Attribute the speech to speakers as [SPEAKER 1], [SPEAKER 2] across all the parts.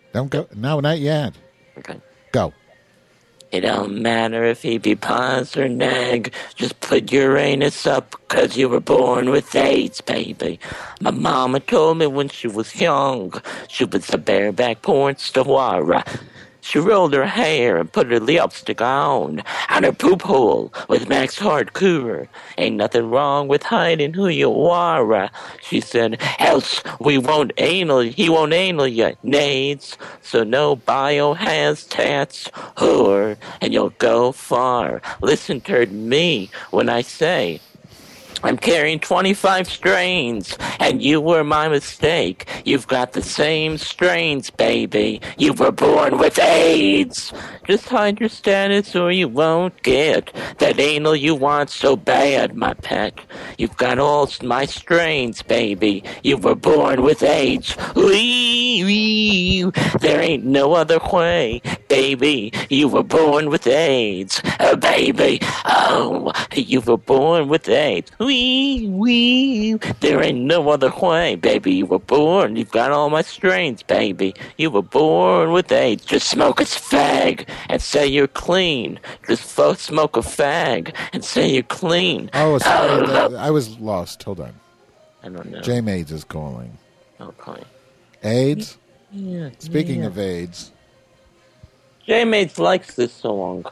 [SPEAKER 1] Don't go. No, not yet.
[SPEAKER 2] Okay.
[SPEAKER 1] Go.
[SPEAKER 2] It don't matter if he be pos or neg. Just put Uranus up 'cause you were born with AIDS, baby. My mama told me when she was young, she was a bareback porn star. She rolled her hair and put her lipstick on her poop hole with Max Hardcore. Ain't nothing wrong with hiding who you are. She said, else he won't anal you, nades. So no biohazards, whore, and you'll go far. Listen to me when I say, I'm carrying 25 strains, and you were my mistake. You've got the same strains, baby. You were born with AIDS. Just hide your status or you won't get that anal you want so bad, my pet. You've got all my strains, baby. You were born with AIDS. Wee, wee. There ain't no other way, baby. You were born with AIDS. Baby, oh, you were born with AIDS. Wee. There ain't no other way, baby. You were born. You've got all my strains, baby. You were born with AIDS. Just smoke a fag and say you're clean. Just smoke a fag and say you're clean.
[SPEAKER 1] Oh, sorry. I was lost. Hold on.
[SPEAKER 2] I don't know.
[SPEAKER 1] J Maids is calling.
[SPEAKER 2] Okay.
[SPEAKER 1] AIDS?
[SPEAKER 2] Yeah.
[SPEAKER 1] Speaking of AIDS.
[SPEAKER 2] J Maids likes this song.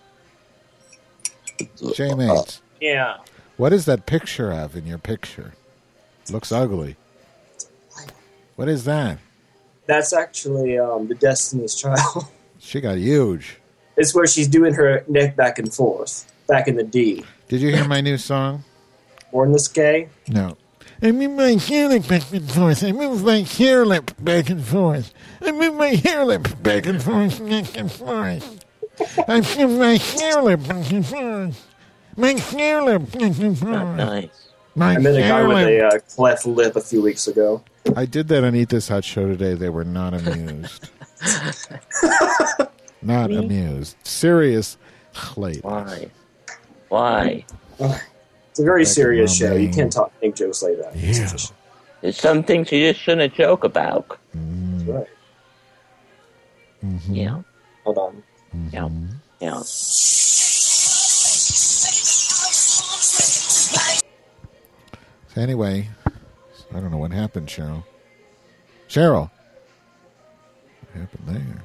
[SPEAKER 1] J Maids.
[SPEAKER 2] Yeah.
[SPEAKER 1] What is that picture of in your picture? Looks ugly. What is that?
[SPEAKER 3] That's actually the Destiny's Child.
[SPEAKER 1] She got huge.
[SPEAKER 3] It's where she's doing her neck back and forth, back in the D.
[SPEAKER 1] Did you hear my new song?
[SPEAKER 3] Born This Gay?
[SPEAKER 1] No. I move my hair lip back and forth. I move my hair lip back and forth. I move my hair lip back and forth, back and forth. I move my hair lip back and forth. My hair lip back and forth.
[SPEAKER 2] Nice.
[SPEAKER 3] I met a guy with a cleft lip a few weeks ago.
[SPEAKER 1] I did that on Eat This Hot Show today. They were not amused. Not amused. Serious.
[SPEAKER 2] Why?
[SPEAKER 3] It's a very serious show. You can't make jokes like that.
[SPEAKER 1] Yeah.
[SPEAKER 2] There's some things you just shouldn't joke about.
[SPEAKER 3] That's right.
[SPEAKER 1] Mm-hmm.
[SPEAKER 2] Yeah.
[SPEAKER 3] Hold on.
[SPEAKER 1] Mm-hmm.
[SPEAKER 2] Yeah.
[SPEAKER 1] So anyway, I don't know what happened, Cheryl. Cheryl. What happened there?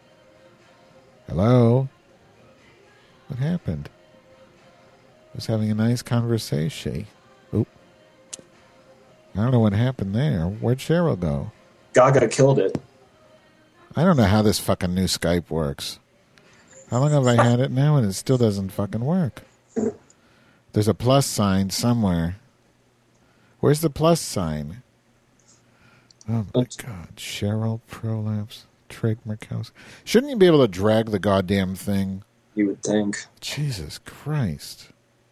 [SPEAKER 1] Hello? What happened? I was having a nice conversation. Oop. I don't know what happened there. Where'd Cheryl go?
[SPEAKER 3] Gaga killed it.
[SPEAKER 1] I don't know how this fucking new Skype works. How long have I had it now and it still doesn't fucking work? There's a plus sign somewhere. Where's the plus sign? Oh my God. Cheryl Prolapse. Trig Murkowski. Shouldn't you be able to drag the goddamn thing?
[SPEAKER 3] You would think.
[SPEAKER 1] Jesus Christ.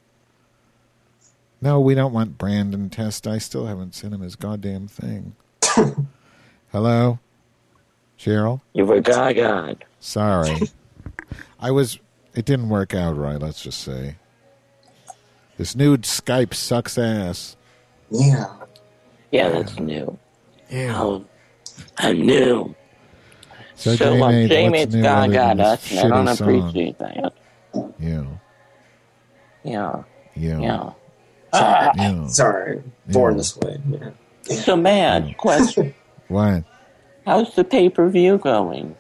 [SPEAKER 1] No, we don't want Brandon Test. I still haven't sent him his goddamn thing. Hello? Cheryl?
[SPEAKER 2] You were gaga.
[SPEAKER 1] Sorry. It didn't work out right, let's just say. This new Skype sucks ass.
[SPEAKER 3] Yeah.
[SPEAKER 2] Yeah, that's new.
[SPEAKER 1] Yeah.
[SPEAKER 2] Oh, I'm new.
[SPEAKER 1] So
[SPEAKER 2] J-Maid's gaga us, and I don't appreciate that.
[SPEAKER 1] Yeah.
[SPEAKER 2] Yeah.
[SPEAKER 1] Yeah.
[SPEAKER 2] Yeah.
[SPEAKER 3] Sorry. Born this way. Yeah.
[SPEAKER 2] So, mad question.
[SPEAKER 1] What?
[SPEAKER 2] How's the pay-per-view going?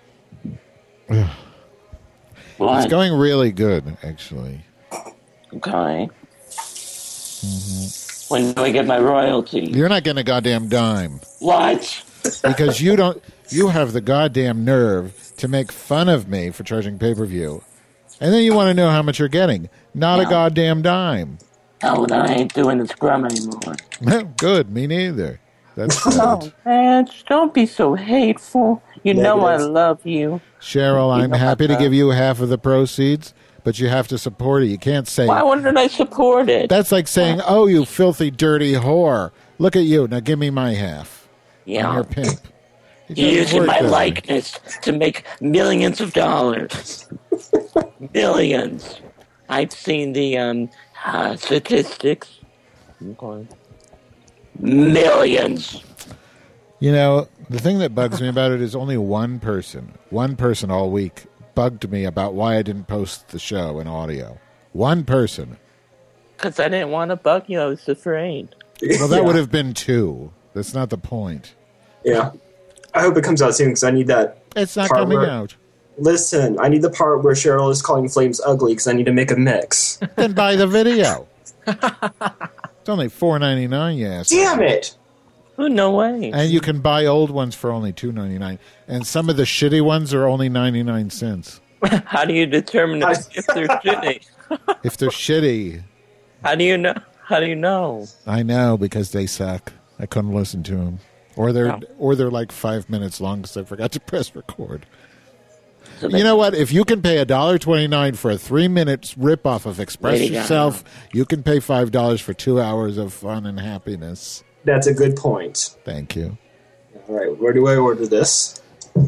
[SPEAKER 1] It's going really good, actually.
[SPEAKER 2] Okay.
[SPEAKER 1] Mm-hmm.
[SPEAKER 2] When do I get my royalty?
[SPEAKER 1] You're not getting a goddamn dime.
[SPEAKER 2] What?
[SPEAKER 1] Because you have the goddamn nerve to make fun of me for charging pay-per-view. And then you want to know how much you're getting. Not a goddamn dime.
[SPEAKER 2] Oh, I ain't doing the scrum anymore.
[SPEAKER 1] Good, me neither. That's
[SPEAKER 2] Oh, man, don't be so hateful. You know I love you.
[SPEAKER 1] Cheryl, I'm happy to give you half of the proceeds, but you have to support it. You can't say...
[SPEAKER 2] Why wouldn't I support it?
[SPEAKER 1] That's like saying, oh, you filthy, dirty whore. Look at you. Now give me my half.
[SPEAKER 2] Yeah.
[SPEAKER 1] I'm your pimp.
[SPEAKER 2] You're using my likeness to make millions of dollars. Millions. I've seen the statistics. Okay. Millions.
[SPEAKER 1] You know, the thing that bugs me about it is only one person all week bugged me about why I didn't post the show in audio. One person.
[SPEAKER 2] Because I didn't want to bug you. I was afraid.
[SPEAKER 1] Well, that would have been two. That's not the point.
[SPEAKER 3] Yeah. I hope it comes out soon because I need that.
[SPEAKER 1] It's not
[SPEAKER 3] part
[SPEAKER 1] coming
[SPEAKER 3] where-
[SPEAKER 1] out.
[SPEAKER 3] Listen, I need the part where Cheryl is calling Flames ugly because I need to make a mix.
[SPEAKER 1] Then buy the video. It's only $4.99, yes.
[SPEAKER 3] Damn it!
[SPEAKER 2] Oh, no way.
[SPEAKER 1] And you can buy old ones for only $2.99. And some of the shitty ones are only 99 cents.
[SPEAKER 2] How do you determine if they're shitty?
[SPEAKER 1] If they're shitty,
[SPEAKER 2] How do you know? How do you know?
[SPEAKER 1] I know because they suck. I couldn't listen to them. Or they're like 5 minutes long because I forgot to press record.
[SPEAKER 2] So
[SPEAKER 1] You know what? If you can pay $1.29 for a 3-minute ripoff of Express
[SPEAKER 2] Lady Gaga.
[SPEAKER 1] Yourself, you can pay $5 for 2 hours of fun and happiness.
[SPEAKER 3] That's a good point.
[SPEAKER 1] Thank you.
[SPEAKER 3] All right, where do I order this?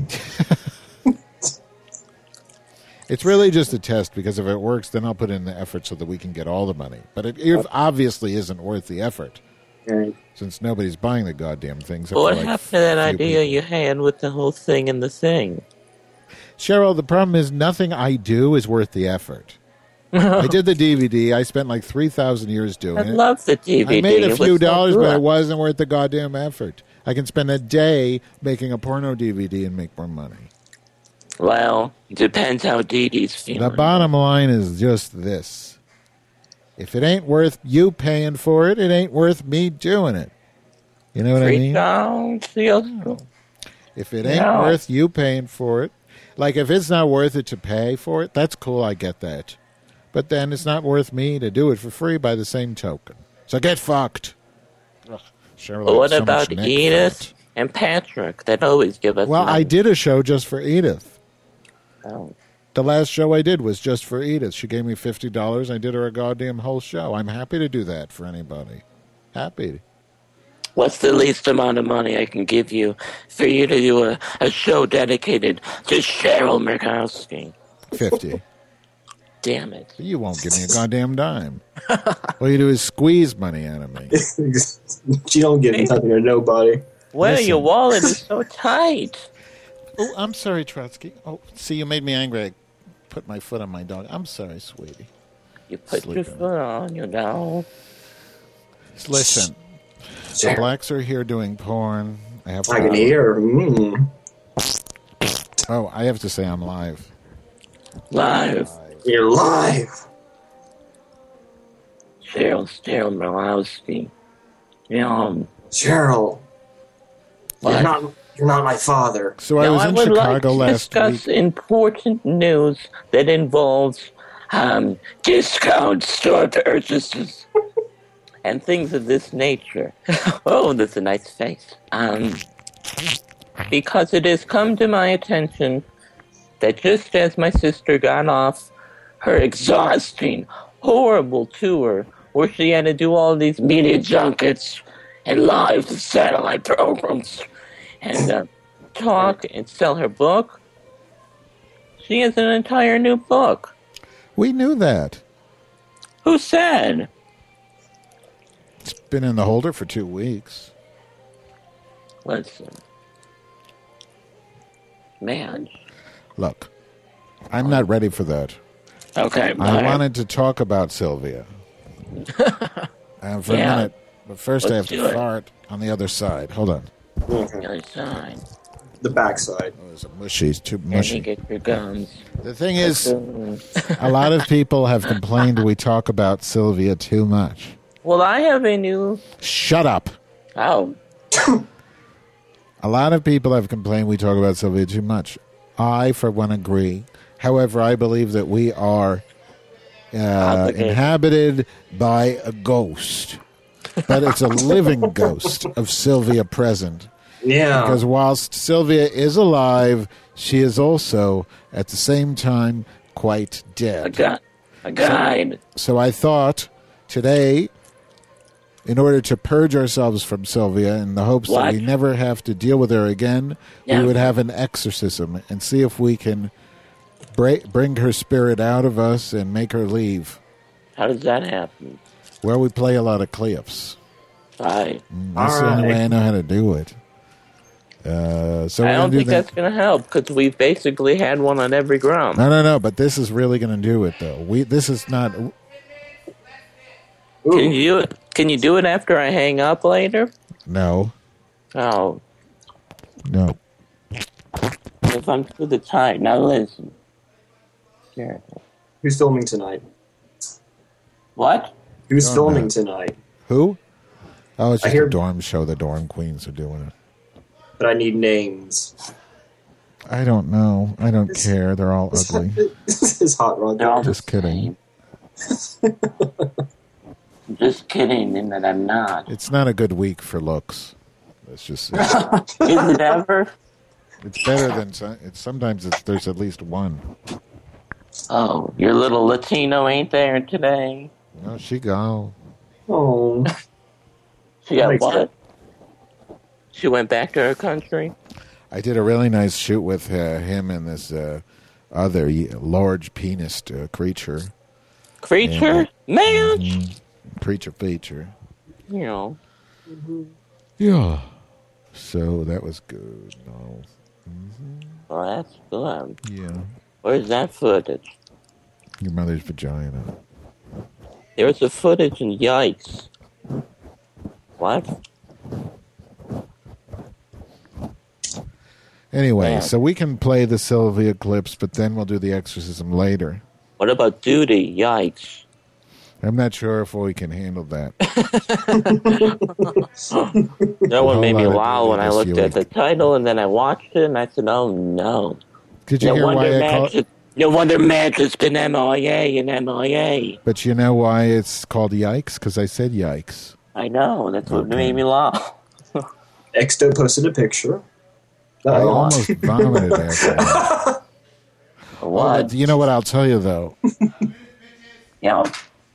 [SPEAKER 1] It's really just a test because if it works, then I'll put in the effort so that we can get all the money. But it obviously isn't worth the effort
[SPEAKER 3] Right.
[SPEAKER 1] since nobody's buying the goddamn things.
[SPEAKER 2] But what happened to that idea you had with the whole thing and the thing?
[SPEAKER 1] Cheryl, the problem is nothing I do is worth the effort. I did the DVD. I spent like 3,000 years doing
[SPEAKER 2] I
[SPEAKER 1] it.
[SPEAKER 2] love the DVD.
[SPEAKER 1] I made a
[SPEAKER 2] It was
[SPEAKER 1] few
[SPEAKER 2] so
[SPEAKER 1] dollars, but
[SPEAKER 2] good.
[SPEAKER 1] it wasn't worth the goddamn effort. I can spend a day making a porno DVD and make more money.
[SPEAKER 2] Well, it depends how Dee Dee's feeling.
[SPEAKER 1] The bottom line is just this. If it ain't worth you paying for it, it ain't worth me doing it. You know what I
[SPEAKER 2] Reach
[SPEAKER 1] mean?
[SPEAKER 2] down to your school.
[SPEAKER 1] If it ain't
[SPEAKER 2] No.
[SPEAKER 1] worth you paying for it, like if it's not worth it to pay for it, that's cool, I get that. But then it's not worth me to do it for free by the same token. So get fucked. Ugh, Cheryl,
[SPEAKER 2] But what
[SPEAKER 1] so much
[SPEAKER 2] about
[SPEAKER 1] neck
[SPEAKER 2] Edith
[SPEAKER 1] fat.
[SPEAKER 2] and Patrick that always give us
[SPEAKER 1] Well, I
[SPEAKER 2] money?
[SPEAKER 1] did a show just for Edith.
[SPEAKER 2] Oh.
[SPEAKER 1] The last show I did was just for Edith. She gave me $50. I did her a goddamn whole show. I'm happy to do that for anybody. Happy.
[SPEAKER 2] What's the least amount of money I can give you for you to do a show dedicated to Cheryl Murkowski?
[SPEAKER 1] 50.
[SPEAKER 2] Damn it.
[SPEAKER 1] You won't give me a goddamn dime. All you do is squeeze money out of me.
[SPEAKER 3] She don't give nothing to nobody.
[SPEAKER 2] Well,
[SPEAKER 1] Listen.
[SPEAKER 2] your wallet is so tight.
[SPEAKER 1] Oh, I'm sorry, Trotsky. Oh, see, you made me angry. I put my foot on my dog. I'm sorry, sweetie.
[SPEAKER 2] You put
[SPEAKER 1] Sleep
[SPEAKER 2] your
[SPEAKER 1] on it.
[SPEAKER 2] foot on your dog.
[SPEAKER 1] Listen, the blacks are here doing porn. I have.
[SPEAKER 3] I can hear.
[SPEAKER 1] Oh, I have to say I'm live.
[SPEAKER 2] Live.
[SPEAKER 3] You're live.
[SPEAKER 2] Cheryl Murkowski.
[SPEAKER 3] Cheryl.
[SPEAKER 2] What?
[SPEAKER 3] You're not my father.
[SPEAKER 1] So I
[SPEAKER 2] Now,
[SPEAKER 1] was
[SPEAKER 2] I
[SPEAKER 1] in
[SPEAKER 2] would like
[SPEAKER 1] Chicago
[SPEAKER 2] to
[SPEAKER 1] last
[SPEAKER 2] discuss
[SPEAKER 1] week.
[SPEAKER 2] important news that involves discount store purchases and things of this nature. Oh, that's a nice face. Because it has come to my attention that just as my sister got off her exhausting, horrible tour where she had to do all these media junkets and live satellite programs and talk and sell her book, she has an entire new book.
[SPEAKER 1] We knew that.
[SPEAKER 2] Who said?
[SPEAKER 1] It's been in the holder for 2 weeks.
[SPEAKER 2] Listen. Man.
[SPEAKER 1] Look, I'm not ready for that.
[SPEAKER 2] Okay,
[SPEAKER 1] I wanted to talk about Sylvia. For a
[SPEAKER 2] Yeah.
[SPEAKER 1] minute. But first I have
[SPEAKER 2] Let's do
[SPEAKER 1] to
[SPEAKER 2] it.
[SPEAKER 1] fart on the other side. Hold on.
[SPEAKER 2] The other side.
[SPEAKER 3] The backside.
[SPEAKER 1] Oh, it's a mushy. It's too
[SPEAKER 2] And you
[SPEAKER 1] mushy.
[SPEAKER 2] get your gums.
[SPEAKER 1] The thing is, a lot of people have complained we talk about Sylvia too much.
[SPEAKER 2] Well, I have a new...
[SPEAKER 1] Shut up.
[SPEAKER 2] Oh,
[SPEAKER 1] A lot of people have complained we talk about Sylvia too much. I, for one, agree. However, I believe that we are
[SPEAKER 2] Obligated.
[SPEAKER 1] inhabited by a ghost. But it's a living ghost of Sylvia present.
[SPEAKER 3] Yeah.
[SPEAKER 1] Because whilst Sylvia is alive, she is also, at the same time, quite dead.
[SPEAKER 2] a guide.
[SPEAKER 1] So I thought today, in order to purge ourselves from Sylvia in the hopes
[SPEAKER 2] What?
[SPEAKER 1] that we never have to deal with her again,
[SPEAKER 2] Yeah.
[SPEAKER 1] we would have an exorcism and see if we can bring her spirit out of us and make her leave.
[SPEAKER 2] How does that happen?
[SPEAKER 1] Well, we play a lot of clips.
[SPEAKER 2] Right.
[SPEAKER 1] That's the only
[SPEAKER 3] Alright.
[SPEAKER 1] way I know how to do it. So
[SPEAKER 2] I
[SPEAKER 1] we're
[SPEAKER 2] don't
[SPEAKER 1] gonna do
[SPEAKER 2] think
[SPEAKER 1] that.
[SPEAKER 2] that's going to help because we've basically had one on every gram.
[SPEAKER 1] No. But this is really going to do it, though. This is not.
[SPEAKER 3] Ooh.
[SPEAKER 2] Can you do it? Can you do it after I hang up later?
[SPEAKER 1] No.
[SPEAKER 2] Oh,
[SPEAKER 1] No.
[SPEAKER 2] if I'm through the time. Now listen. Here.
[SPEAKER 3] Who's filming tonight?
[SPEAKER 2] What?
[SPEAKER 3] Who's
[SPEAKER 1] Oh,
[SPEAKER 3] filming
[SPEAKER 1] no.
[SPEAKER 3] tonight?
[SPEAKER 1] Who? Oh, it's
[SPEAKER 3] I
[SPEAKER 1] just
[SPEAKER 3] hear-
[SPEAKER 1] a dorm show. The dorm queens are doing it.
[SPEAKER 3] But I need names.
[SPEAKER 1] I don't know. I don't care. They're all ugly.
[SPEAKER 3] This is hot rod.
[SPEAKER 2] They're all
[SPEAKER 1] Just kidding.
[SPEAKER 2] I'm just kidding in that I'm not.
[SPEAKER 1] It's not a good week for looks. It's just.
[SPEAKER 2] Is it ever?
[SPEAKER 1] It's better than sometimes. There's at least one.
[SPEAKER 2] Oh, your little Latino ain't there today.
[SPEAKER 1] No, she go.
[SPEAKER 3] Oh,
[SPEAKER 2] She got
[SPEAKER 3] Makes
[SPEAKER 2] what?
[SPEAKER 3] sense.
[SPEAKER 2] She went back to her country?
[SPEAKER 1] I did a really nice shoot with him and this other large penis creature.
[SPEAKER 2] Creature? Man?
[SPEAKER 1] Creature feature.
[SPEAKER 2] You know.
[SPEAKER 1] Yeah. So that was good. No.
[SPEAKER 2] Well, that's good.
[SPEAKER 1] Yeah.
[SPEAKER 2] Where's that footage?
[SPEAKER 1] Your mother's vagina.
[SPEAKER 2] There's the footage and yikes. What?
[SPEAKER 1] Anyway,
[SPEAKER 2] Yeah.
[SPEAKER 1] so we can play the Sylvia clips, but then we'll do the exorcism later.
[SPEAKER 2] What about duty? Yikes.
[SPEAKER 1] I'm not sure if we can handle that.
[SPEAKER 2] That one made me
[SPEAKER 1] whole lot of
[SPEAKER 2] wow when I
[SPEAKER 1] duty
[SPEAKER 2] looked
[SPEAKER 1] this
[SPEAKER 2] at the title and then I watched it and I said, oh no.
[SPEAKER 1] Did you
[SPEAKER 2] No
[SPEAKER 1] hear why
[SPEAKER 2] wonder
[SPEAKER 1] I call
[SPEAKER 2] Matt, no wonder Matt has been MIA and MIA.
[SPEAKER 1] But you know why it's called Yikes? Because I said Yikes.
[SPEAKER 2] I know. That's what
[SPEAKER 1] Okay.
[SPEAKER 2] made me laugh.
[SPEAKER 3] Exto posted a picture.
[SPEAKER 1] I
[SPEAKER 3] Oh,
[SPEAKER 1] almost vomited after that.
[SPEAKER 2] What?
[SPEAKER 1] You know what I'll tell you, though?
[SPEAKER 2] Yeah.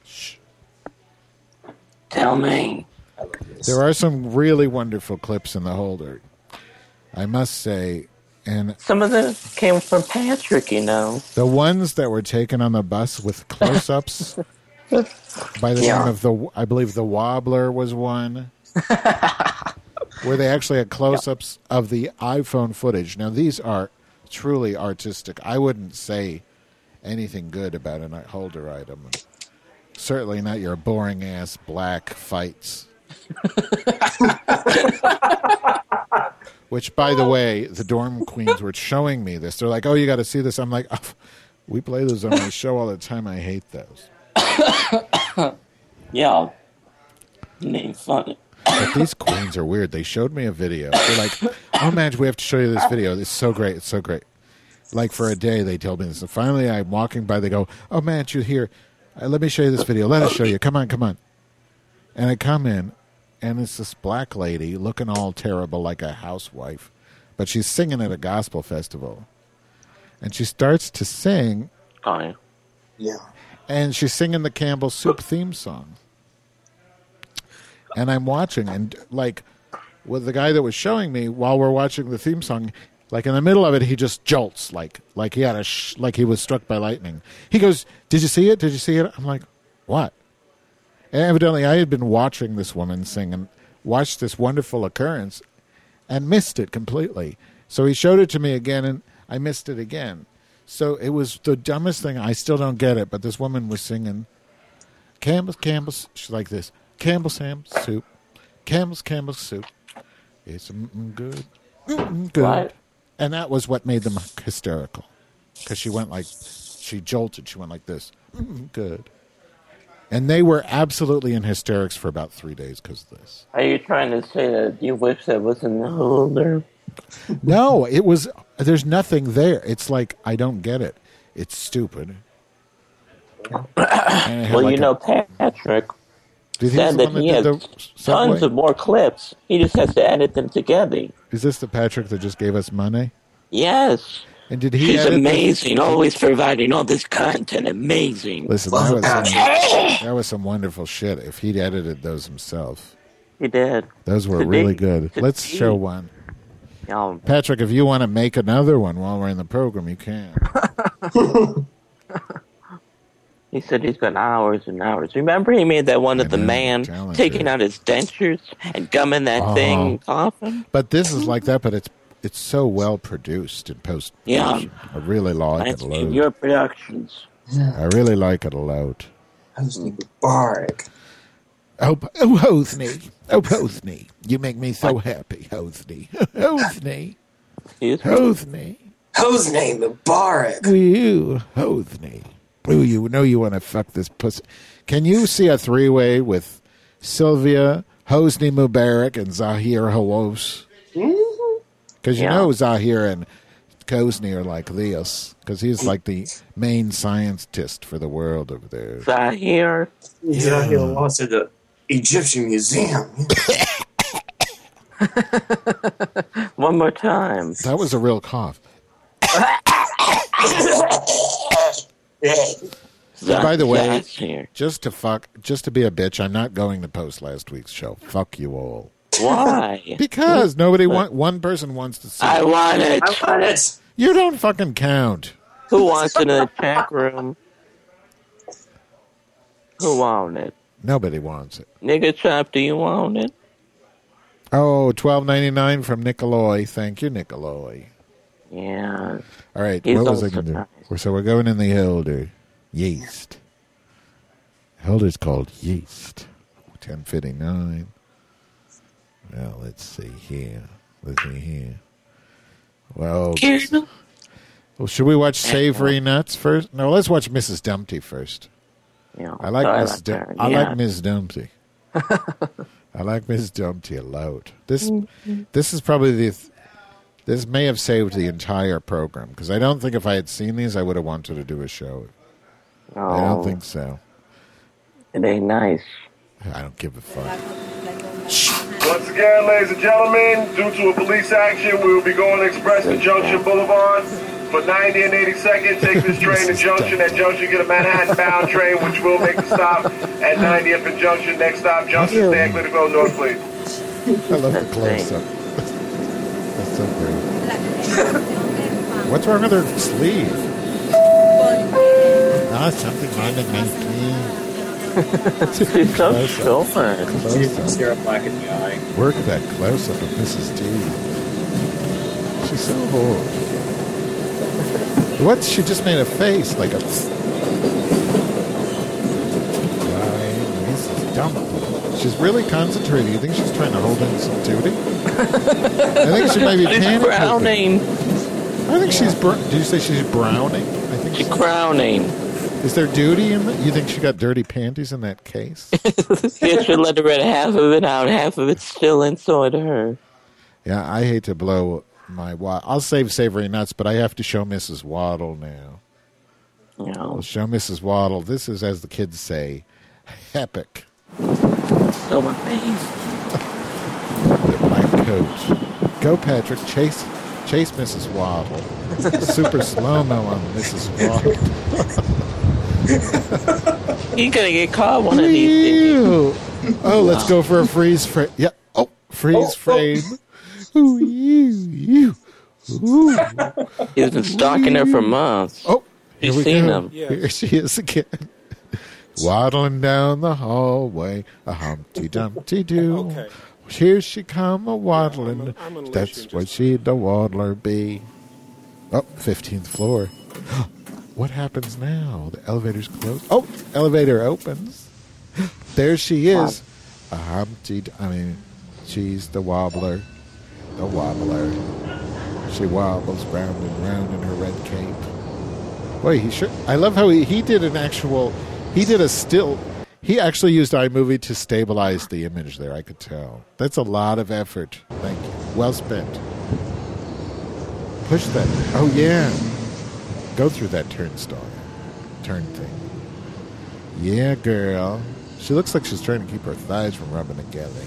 [SPEAKER 2] Tell me.
[SPEAKER 1] There are some really wonderful clips in the holder. I must say, and
[SPEAKER 2] Some of them came from Patrick, you know.
[SPEAKER 1] the ones that were taken on the bus with close-ups by the
[SPEAKER 2] Yeah.
[SPEAKER 1] name of I believe the Wobbler was one, where they actually had close-ups of the iPhone footage. Now, these are truly artistic. I wouldn't say anything good about a holder item. Certainly not your boring-ass black fights. Which, by the way, the dorm queens were showing me this. They're like, oh, you got to see this. I'm like, oh, we play those on my show all the time. I hate those.
[SPEAKER 2] Yeah. Ain't funny.
[SPEAKER 1] But these queens are weird. They showed me a video. They're like, oh, Madge, we have to show you this video. It's so great. It's so great. Like, for a day, they told me this. And finally, I'm walking by. They go, oh, Madge, you're here. Let me show you this video. Let us show you. Come on, come on. And I come in, and it's this black lady looking all terrible like a housewife. But she's singing at a gospel festival. And she starts to sing,
[SPEAKER 2] Oh,
[SPEAKER 3] yeah.
[SPEAKER 1] and she's singing the Campbell Soup theme song. And I'm watching, and like with the guy that was showing me while we're watching the theme song, like in the middle of it, he just jolts, like he had like he was struck by lightning. He goes, "Did you see it? Did you see it?" I'm like, "What?" And evidently, I had been watching this woman sing and watched this wonderful occurrence, and missed it completely. So he showed it to me again, and I missed it again. So it was the dumbest thing. I still don't get it, but this woman was singing Campbell's. She's like this. Campbell's soup. Campbell's soup. It's good. Good.
[SPEAKER 2] What?
[SPEAKER 1] And that was what made them hysterical. Because she went like, she jolted. She went like this. Good. And they were absolutely in hysterics for about 3 days because of this.
[SPEAKER 2] Are you trying to say that you wish that was in the holder?
[SPEAKER 1] No, it was, there's nothing there. It's like, I don't get it. It's stupid. And it had
[SPEAKER 2] Well,
[SPEAKER 1] like
[SPEAKER 2] you know, Patrick
[SPEAKER 1] do you think
[SPEAKER 2] said
[SPEAKER 1] it's the
[SPEAKER 2] that
[SPEAKER 1] one
[SPEAKER 2] he
[SPEAKER 1] did
[SPEAKER 2] has
[SPEAKER 1] the Subway?
[SPEAKER 2] tons of more clips. He just has to edit them together.
[SPEAKER 1] Is this the Patrick that just gave us money?
[SPEAKER 2] Yes.
[SPEAKER 1] And did he
[SPEAKER 2] She's
[SPEAKER 1] edit this?
[SPEAKER 2] amazing, always providing all this content. Amazing.
[SPEAKER 1] Listen,
[SPEAKER 3] Love
[SPEAKER 1] that was some wonderful shit. If he'd edited those himself,
[SPEAKER 2] He did.
[SPEAKER 1] those were
[SPEAKER 2] Today-
[SPEAKER 1] really good. Let's
[SPEAKER 2] today-
[SPEAKER 1] show one.
[SPEAKER 2] Um,
[SPEAKER 1] Patrick, if you want to make another one while we're in the program, you can.
[SPEAKER 2] He said he spent hours and hours. Remember he made that one of the man
[SPEAKER 1] talented.
[SPEAKER 2] taking out his dentures and gumming that thing often?
[SPEAKER 1] But this is like that, but it's so well produced in post.
[SPEAKER 2] Yeah.
[SPEAKER 1] I really like
[SPEAKER 2] That's
[SPEAKER 1] it a lot.
[SPEAKER 2] your productions.
[SPEAKER 1] I really like it a lot.
[SPEAKER 3] Hosni Mubarak.
[SPEAKER 1] Oh, Hosni. Oh, Hosni. You make me so happy, Hosni. Hosni.
[SPEAKER 2] Excuse me?
[SPEAKER 1] Hosni.
[SPEAKER 3] Hosni Mubarak.
[SPEAKER 1] Woo, Hosni. Ooh, you know you want to fuck this pussy. Can you see a three-way with Sylvia, Hosni Mubarak, and Zahir Hawos? Because you know Zahir and Hosni are like this. Because he's like the main scientist for the world over there.
[SPEAKER 2] Zahir.
[SPEAKER 3] Zahir lost at the Egyptian Museum.
[SPEAKER 2] One more time.
[SPEAKER 1] That was a real cough. By the way,
[SPEAKER 2] Zahir.
[SPEAKER 1] just to be a bitch, I'm not going to post last week's show. Fuck you all.
[SPEAKER 2] Why?
[SPEAKER 1] Because one person wants to see
[SPEAKER 2] I
[SPEAKER 1] it.
[SPEAKER 2] want it.
[SPEAKER 3] I want it.
[SPEAKER 1] You don't fucking count.
[SPEAKER 2] Who wants it in the chat room? Who want it?
[SPEAKER 1] Nobody wants it.
[SPEAKER 2] Nigga Chop, do you want it?
[SPEAKER 1] Oh, $12.99 from Nicoloi. Thank you, Nicoloi.
[SPEAKER 2] Yeah.
[SPEAKER 1] All right,
[SPEAKER 2] He's
[SPEAKER 1] what was I
[SPEAKER 2] also
[SPEAKER 1] going to
[SPEAKER 2] nice.
[SPEAKER 1] do? So we're going in the Helder. Yeast. Helder's called Yeast. 10:59. Well, let's see here. Well, should we watch Savory Nuts first? No, let's watch Mrs. Dumpty first.
[SPEAKER 2] Yeah.
[SPEAKER 1] I like
[SPEAKER 2] I
[SPEAKER 1] Miss
[SPEAKER 2] her.
[SPEAKER 1] I
[SPEAKER 2] Yeah.
[SPEAKER 1] like Miss Dumpty. I like Miss Dumpty a lot. This is probably this may have saved the entire program because I don't think if I had seen these I would have wanted to do a show.
[SPEAKER 2] No,
[SPEAKER 1] I don't think so.
[SPEAKER 2] it ain't nice.
[SPEAKER 1] I don't give a fuck.
[SPEAKER 4] Once again, ladies and gentlemen, due to a police action, we will be going express to Junction Boulevard for 90 and 80 seconds. Take this train to Junction. At Junction, get a Manhattan-bound train, which will make the stop at 90th and Junction. Next stop, Junction, stay clear to go north, please.
[SPEAKER 1] I love the close-up. That's so great. What's wrong with her sleeve? Something wrong with my sleeve.
[SPEAKER 2] She's so short.
[SPEAKER 3] Syrup black in the eye.
[SPEAKER 1] Work that close-up of Mrs. D. She's so bored. What? She just made a face like a... Mrs. Dumpty. She's really concentrating. You think she's trying to hold in some duty? I think she might be
[SPEAKER 2] She's
[SPEAKER 1] panicking.
[SPEAKER 2] crowning.
[SPEAKER 1] I think she's... Did you say she's browning? I think
[SPEAKER 2] She's crowning.
[SPEAKER 1] Is there duty in that? You think she got dirty panties in that case?
[SPEAKER 2] You should let her get half of it out. Half of it's still inside her.
[SPEAKER 1] Yeah, I hate to blow my... I'll save Savory Nuts, but I have to show Mrs. Waddle now.
[SPEAKER 2] You know.
[SPEAKER 1] I'll show Mrs. Waddle. This is, as the kids say, epic.
[SPEAKER 2] So my face.
[SPEAKER 1] The black coat. Go, Patrick. Chase Mrs. Waddle. Super slow-mo on Mrs. Waddle.
[SPEAKER 2] You're gonna get caught one of these days.
[SPEAKER 1] Ew. Oh, let's go for a freeze frame. Yeah. Oh, freeze frame. Ooh, you. Ooh.
[SPEAKER 2] He's been stalking her for months.
[SPEAKER 1] Oh, here
[SPEAKER 2] She's
[SPEAKER 1] we
[SPEAKER 2] seen
[SPEAKER 1] go.
[SPEAKER 2] him.
[SPEAKER 1] Here she is again. Waddling down the hallway, a Humpty Dumpty Doo.
[SPEAKER 5] Okay.
[SPEAKER 1] Here she come a waddling.
[SPEAKER 5] I'm gonna let
[SPEAKER 1] That's
[SPEAKER 5] you
[SPEAKER 1] what
[SPEAKER 5] just-
[SPEAKER 1] she'd the waddler be. Oh, 15th floor. What happens now? The elevator's closed. Oh, elevator opens. There she is. She's the wobbler. The wobbler. She wobbles round and round in her red cape. Boy, I love how he did an actual... He did a still... He actually used iMovie to stabilize the image there, I could tell. That's a lot of effort. Thank you. Well spent. Push that. Oh, yeah. Go through that turnstile. Turn thing. Yeah, girl. She looks like she's trying to keep her thighs from rubbing together.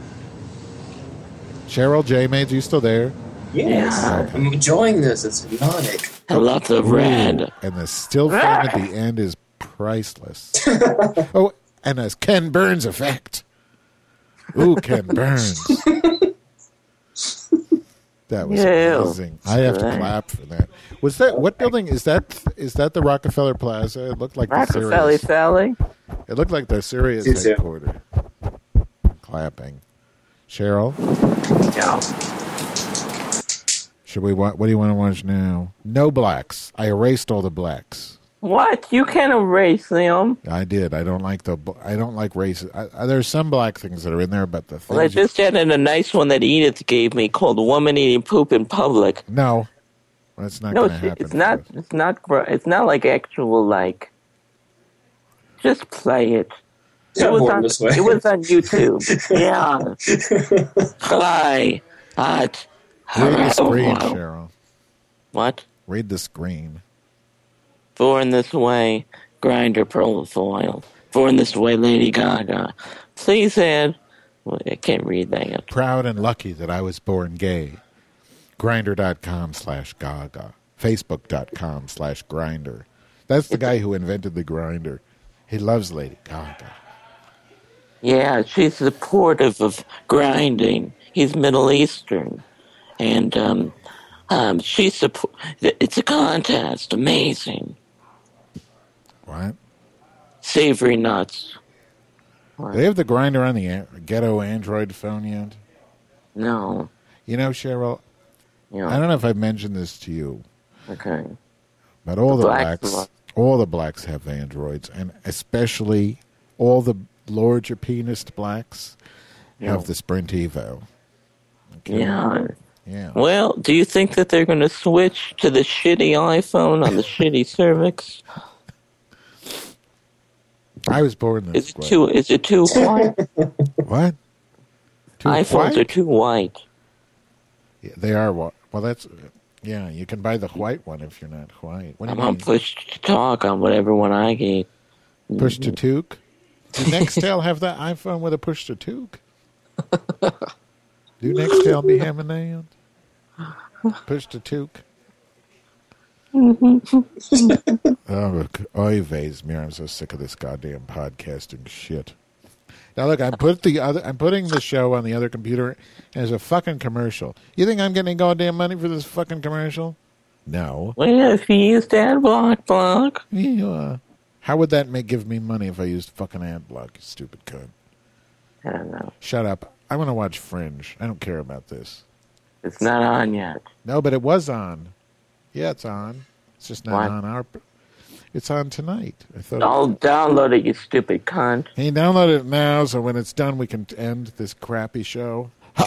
[SPEAKER 1] Cheryl J. Maids, are you still there?
[SPEAKER 3] Yes.
[SPEAKER 2] Yeah.
[SPEAKER 3] I'm enjoying this. It's hypnotic.
[SPEAKER 2] I love the red.
[SPEAKER 1] And the still frame at the end is priceless. Oh, and a Ken Burns effect. Ooh, Ken Burns. That was amazing. I have to clap for that. Was that what building is that? Is that the Rockefeller Plaza? It looked like
[SPEAKER 2] Rockefeller Sally.
[SPEAKER 1] It looked like the Sirius headquarters. Clapping. Cheryl?
[SPEAKER 2] Yeah.
[SPEAKER 1] Should we what do you want to watch now? No blacks. I erased all the blacks.
[SPEAKER 2] What? You can't erase them.
[SPEAKER 1] I did. I don't like races. There's some black things that are in there, but the things...
[SPEAKER 2] Well, I just added a nice one that Edith gave me called "Woman Eating Poop in Public."
[SPEAKER 1] No, that's not going to happen.
[SPEAKER 2] It's not like actual like. Just play it. It was on YouTube. Yeah. Play.
[SPEAKER 1] Read the screen, Cheryl.
[SPEAKER 2] What?
[SPEAKER 1] Read the screen.
[SPEAKER 2] Born this way, Grindr profile. Born this way, Lady Gaga. Please add. Well, I can't read that yet.
[SPEAKER 1] Proud and lucky that I was born gay. Grindr.com/Gaga. Facebook.com/Grindr. That's the guy who invented the Grindr. He loves Lady Gaga.
[SPEAKER 2] Yeah, she's supportive of grinding. He's Middle Eastern. And it's a contest. Amazing.
[SPEAKER 1] What?
[SPEAKER 2] Savory nuts.
[SPEAKER 1] Do they have the Grindr on the ghetto Android phone yet?
[SPEAKER 2] No.
[SPEAKER 1] You know, Cheryl,
[SPEAKER 2] Yeah.
[SPEAKER 1] I don't know if I've mentioned this to you.
[SPEAKER 2] Okay.
[SPEAKER 1] But all the blacks have Androids, and especially all the larger penis blacks have the Sprint Evo. Okay?
[SPEAKER 2] Yeah.
[SPEAKER 1] Yeah.
[SPEAKER 2] Well, do you think that they're going to switch to the shitty iPhone on the shitty cervix?
[SPEAKER 1] I was born this way.
[SPEAKER 2] Is it too white?
[SPEAKER 1] What? Too
[SPEAKER 2] iPhones
[SPEAKER 1] white?
[SPEAKER 2] are too white.
[SPEAKER 1] Yeah, they are white. Well, that's... Yeah, you can buy the white one if you're not white. What do you
[SPEAKER 2] I'm on push to talk on whatever one I get.
[SPEAKER 1] Push to toque? Does Nextel have that iPhone with a push to toque? Do Nextel be having that? Push to toque? Oh, oy vey's me! I'm so sick of this goddamn podcasting shit. Now look, I'm putting the show on the other computer as a fucking commercial. You think I'm getting goddamn money for this fucking commercial? No.
[SPEAKER 2] Well, if you used AdBlock.
[SPEAKER 1] Yeah. How would that give me money if I used fucking AdBlock, you stupid cunt?
[SPEAKER 2] I don't know.
[SPEAKER 1] Shut up. I want to watch Fringe. I don't care about this.
[SPEAKER 2] It's not on yet.
[SPEAKER 1] No, but it was on. Yeah, it's on. It's just not on our... It's on tonight.
[SPEAKER 2] I'll download it, you stupid cunt.
[SPEAKER 1] Hey, download it now, so when it's done, we can end this crappy show.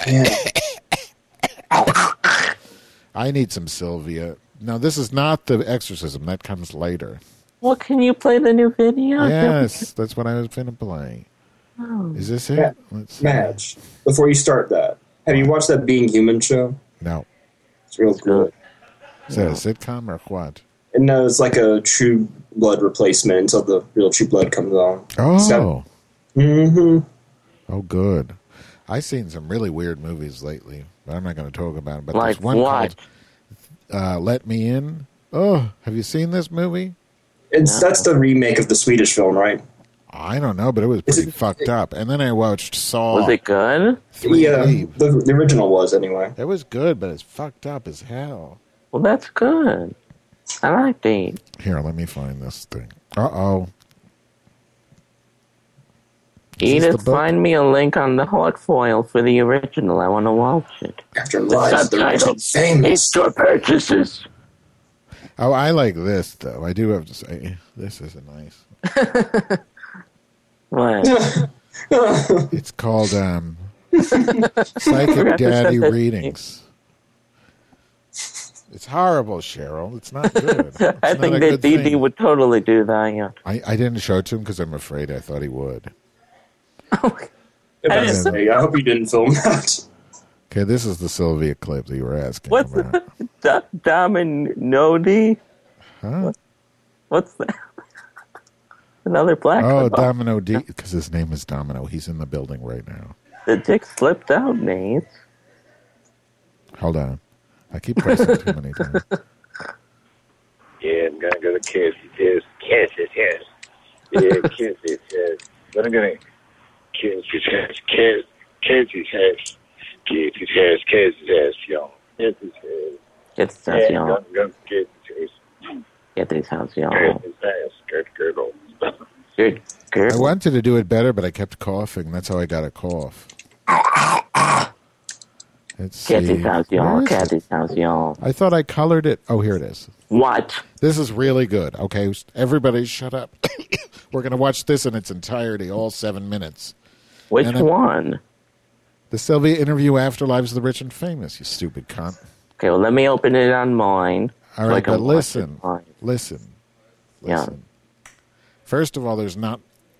[SPEAKER 1] I need some Sylvia. No, this is not the exorcism. That comes later.
[SPEAKER 2] Well, can you play the new video?
[SPEAKER 1] Yes, that's what I was going to play. Oh. Is this it?
[SPEAKER 3] Madge, before you start that, have you watched that Being Human show?
[SPEAKER 1] No.
[SPEAKER 3] It's real cool.
[SPEAKER 1] Is that a sitcom or what?
[SPEAKER 3] No, it's like a True Blood replacement until the real True Blood comes on.
[SPEAKER 1] Oh.
[SPEAKER 3] Mm-hmm.
[SPEAKER 1] Oh, good. I've seen some really weird movies lately, but I'm not going to talk about them. But
[SPEAKER 2] like
[SPEAKER 1] there's one
[SPEAKER 2] what?
[SPEAKER 1] called Let Me In. Oh, have you seen this movie?
[SPEAKER 3] That's the remake of the Swedish film, right?
[SPEAKER 1] I don't know, but it was pretty fucked up. And then I watched Saw.
[SPEAKER 2] Was it good?
[SPEAKER 1] 3D.
[SPEAKER 3] Yeah, the original was, anyway.
[SPEAKER 1] It was good, but it's fucked up as hell.
[SPEAKER 2] Well, that's good. I like that.
[SPEAKER 1] Here, let me find this thing. Uh-oh.
[SPEAKER 2] Edith, find me a link on the hot foil for the original. I want to watch it.
[SPEAKER 3] After Live, the Rich and Famous.
[SPEAKER 2] Store purchases.
[SPEAKER 1] Oh, I like this, though. I do have to say, this is nice.
[SPEAKER 2] What?
[SPEAKER 1] It's called Psychic Daddy Readings. It's horrible, Cheryl. It's not good.
[SPEAKER 2] I think that DD would totally do that, yeah.
[SPEAKER 1] I didn't show it to him because I'm afraid I thought he would.
[SPEAKER 3] I hope you didn't film that.
[SPEAKER 1] Okay, this is the Sylvia clip that you were asking
[SPEAKER 2] What's
[SPEAKER 1] about.
[SPEAKER 2] Dominodi?
[SPEAKER 1] Huh?
[SPEAKER 2] What's that? Another black
[SPEAKER 1] Oh,
[SPEAKER 2] football.
[SPEAKER 1] Domino D, because his name is Domino. He's in the building right now.
[SPEAKER 2] The dick slipped out, Nate.
[SPEAKER 1] Hold on. I keep pressing too many times.
[SPEAKER 5] Yeah, I'm going to go to Kansas. Kansas. Yeah, Kansas. But I'm going to Kansas, yo. Kansas is.
[SPEAKER 2] Estación.
[SPEAKER 5] Go get Chase.
[SPEAKER 2] Estación.
[SPEAKER 5] Girdle.
[SPEAKER 2] Good.
[SPEAKER 1] I wanted to do it better, but I kept coughing. That's how I got a cough. Let's see. Where is it? I thought I colored it. Oh, here it is.
[SPEAKER 2] What?
[SPEAKER 1] This is really good. Okay, everybody shut up. We're going to watch this in its entirety, all 7 minutes.
[SPEAKER 2] Which one?
[SPEAKER 1] The Sylvia interview, Afterlives of the Rich and Famous, you stupid cunt.
[SPEAKER 2] Okay, well, let me open it on mine.
[SPEAKER 1] All right,
[SPEAKER 2] so
[SPEAKER 1] but listen.
[SPEAKER 2] Yeah.
[SPEAKER 1] First of all, there's not...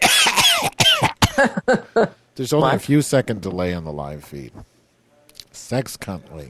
[SPEAKER 1] There's only a few second delay on the live feed. Sex cuntly.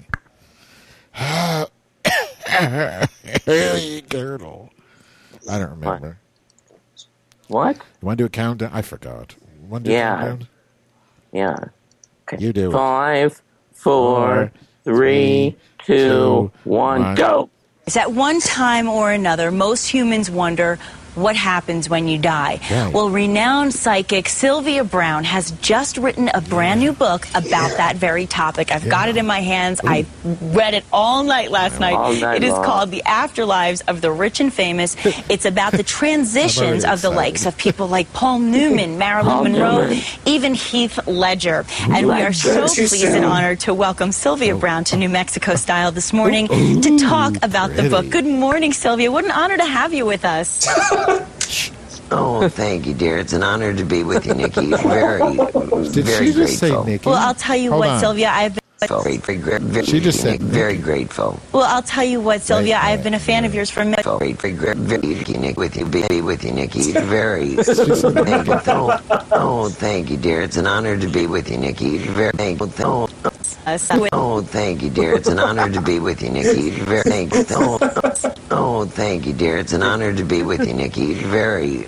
[SPEAKER 1] Girdle. I don't remember.
[SPEAKER 2] What?
[SPEAKER 1] You want to do a countdown? I forgot. You want to do a countdown?
[SPEAKER 2] Yeah. Okay.
[SPEAKER 1] You do it.
[SPEAKER 2] 5, 4, 3, 2, 1, go.
[SPEAKER 6] At one time or another, most humans wonder what happens when you die.
[SPEAKER 1] Right.
[SPEAKER 6] Well, renowned psychic Sylvia Browne has just written a brand new book about that very topic. I've got it in my hands. I read it all night last night. It is called The Afterlives of the Rich and Famous. It's about the transitions of the likes of people like Paul Newman, Marilyn Monroe, even Heath Ledger. And we are so pleased and honored to welcome Sylvia Browne to New Mexico Style this morning to talk about the book. Good morning, Sylvia. What an honor to have you with us.
[SPEAKER 7] Oh, thank you, dear. It's an honor to be with you, Nikki. Very
[SPEAKER 1] Did she just say Nikki?
[SPEAKER 6] Well, I'll tell you what, Sylvia, I've been...
[SPEAKER 7] She
[SPEAKER 1] just said
[SPEAKER 7] very grateful.
[SPEAKER 6] Well, I'll tell you what, Sylvia, I've been a fan of yours for many...
[SPEAKER 7] With you, Nikki. Very thankful. Oh, thank you, dear. It's an honor to be with you, Nikki. Very thankful. Oh, thank you, dear. It's an honor to be with you, Nikki. Very thankful. Oh, thank you, dear. It's an honor to be with you, Nikki. Very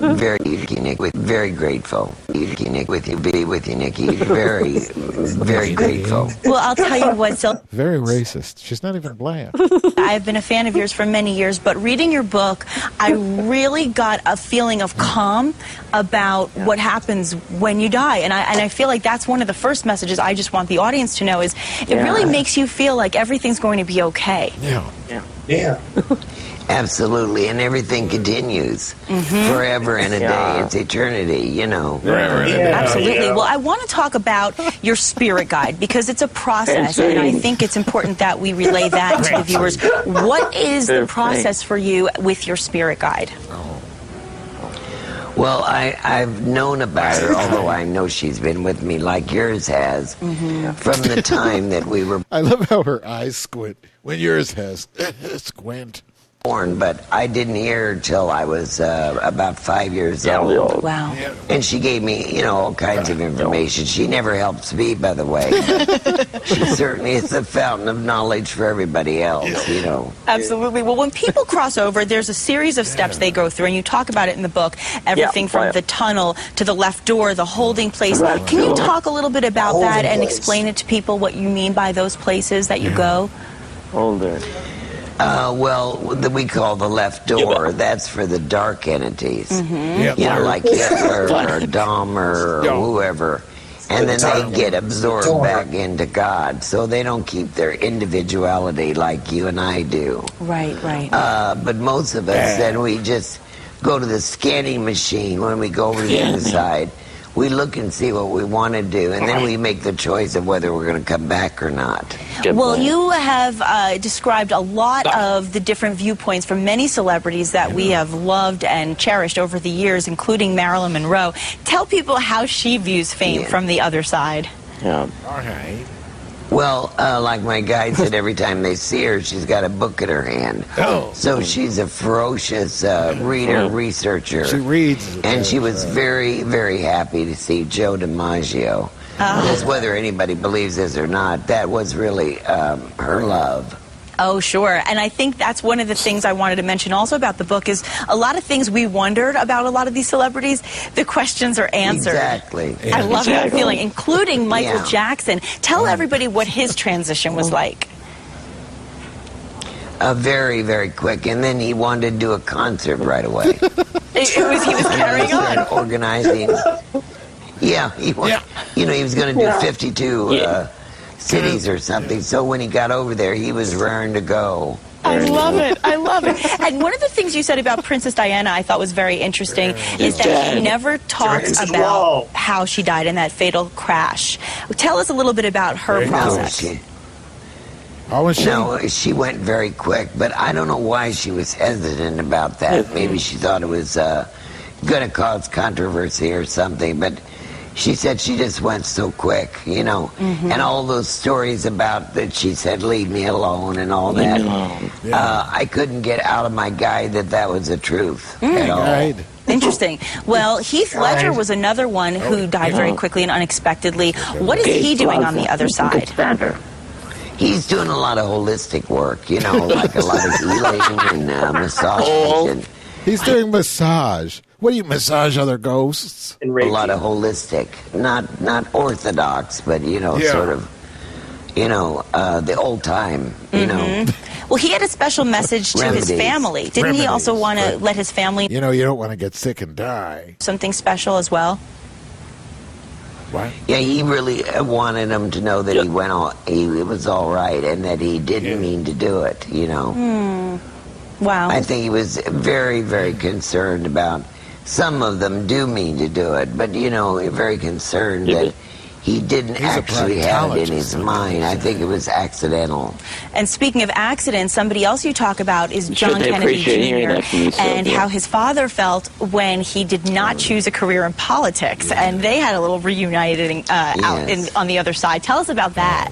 [SPEAKER 7] grateful. With you, be with you, Nikki. Very grateful.
[SPEAKER 6] Well, I'll tell you what, Sylvia...
[SPEAKER 1] Very racist. She's not even black.
[SPEAKER 6] I've been a fan of yours for many years, but reading your book, I really got a feeling of calm about what happens when you die. And I feel like that's one of the first messages I just want the audience to know is it really makes you feel like everything's going to be okay.
[SPEAKER 3] Yeah.
[SPEAKER 7] Absolutely, and everything continues forever and a day. It's eternity, you know.
[SPEAKER 6] Absolutely. Well, I want to talk about your spirit guide because it's a process, and I think it's important that we relay that to the viewers. What is the process for you with your spirit guide?
[SPEAKER 7] Well, I've known about her, although I know she's been with me like yours has, from the time that we were
[SPEAKER 1] I love how her eyes squint when yours has squint.
[SPEAKER 7] born, but I didn't hear her till I was about 5 years old.
[SPEAKER 6] Wow.
[SPEAKER 7] And she gave me, all kinds of information. She never helps me, by the way. She certainly is the fountain of knowledge for everybody else,
[SPEAKER 6] Absolutely. Well, when people cross over, there's a series of steps they go through, and you talk about it in the book, everything from the tunnel to the left door, the holding place. Can you talk a little bit about that and explain it to people what you mean by those places that you go?
[SPEAKER 2] Holder.
[SPEAKER 7] We call the left door. That's for the dark entities. Like Hitler or Dahmer or whoever. And then they get absorbed back into God. So they don't keep their individuality like you and I do.
[SPEAKER 6] Right.
[SPEAKER 7] But most of us, then we just go to the scanning machine when we go over the other side. We look and see what we want to do, and then we make the choice of whether we're going to come back or not.
[SPEAKER 6] Well, you have described a lot of the different viewpoints from many celebrities that we have loved and cherished over the years, including Marilyn Monroe. Tell people how she views fame from the other side.
[SPEAKER 2] Yeah.
[SPEAKER 1] All right.
[SPEAKER 7] Well, like my guide said, every time they see her, she's got a book in her hand. So she's a ferocious reader, researcher.
[SPEAKER 1] She reads.
[SPEAKER 7] And she was very, very happy to see Joe DiMaggio. Because whether anybody believes this or not, that was really her love.
[SPEAKER 6] Oh, sure. And I think that's one of the things I wanted to mention also about the book is a lot of things we wondered about a lot of these celebrities, the questions are answered.
[SPEAKER 7] Exactly.
[SPEAKER 6] I love that feeling, including Michael Jackson. Tell everybody what his transition was like.
[SPEAKER 7] Very, very quick. And then he wanted to do a concert right away.
[SPEAKER 6] He was carrying on.
[SPEAKER 7] Organizing. He was going to do 52 cities or something. So when he got over there, he was raring to go.
[SPEAKER 6] I love it. I love it. And one of the things you said about Princess Diana I thought was very interesting is that she never talked about how she died in that fatal crash. Tell us a little bit about her process.
[SPEAKER 7] No, she went very quick, but I don't know why she was hesitant about that. Maybe she thought it was going to cause controversy or something, but she said she just went so quick, you know. And all those stories about that she said, leave me alone and all that. I couldn't get out of my guide that was the truth at all.
[SPEAKER 6] Interesting. Well, Heath Ledger was another one who died very quickly and unexpectedly. What is he doing on the other side?
[SPEAKER 7] He's doing a lot of holistic work, you know, like a lot of healing and massage.
[SPEAKER 1] He's doing massage. What do you massage other ghosts?
[SPEAKER 7] A lot of holistic, not orthodox, but you know, sort of, you know, the old time, you know.
[SPEAKER 6] Well, he had a special message to his family. Didn't he also want to let his family?
[SPEAKER 1] You know, you don't want to get sick and die.
[SPEAKER 6] Something special as well.
[SPEAKER 1] What?
[SPEAKER 7] Yeah, he really wanted them to know that it was all right, and that he didn't mean to do it. You know.
[SPEAKER 6] Wow.
[SPEAKER 7] I think he was very, very concerned about. Some of them do mean to do it, but you know, very concerned that he didn't actually have it in his mind. I think it was accidental.
[SPEAKER 6] And speaking of accidents, somebody else you talk about is John Kennedy Jr. and how his father felt when he did not choose a career in politics, and they had a little reuniting out on the other side. Tell us about that.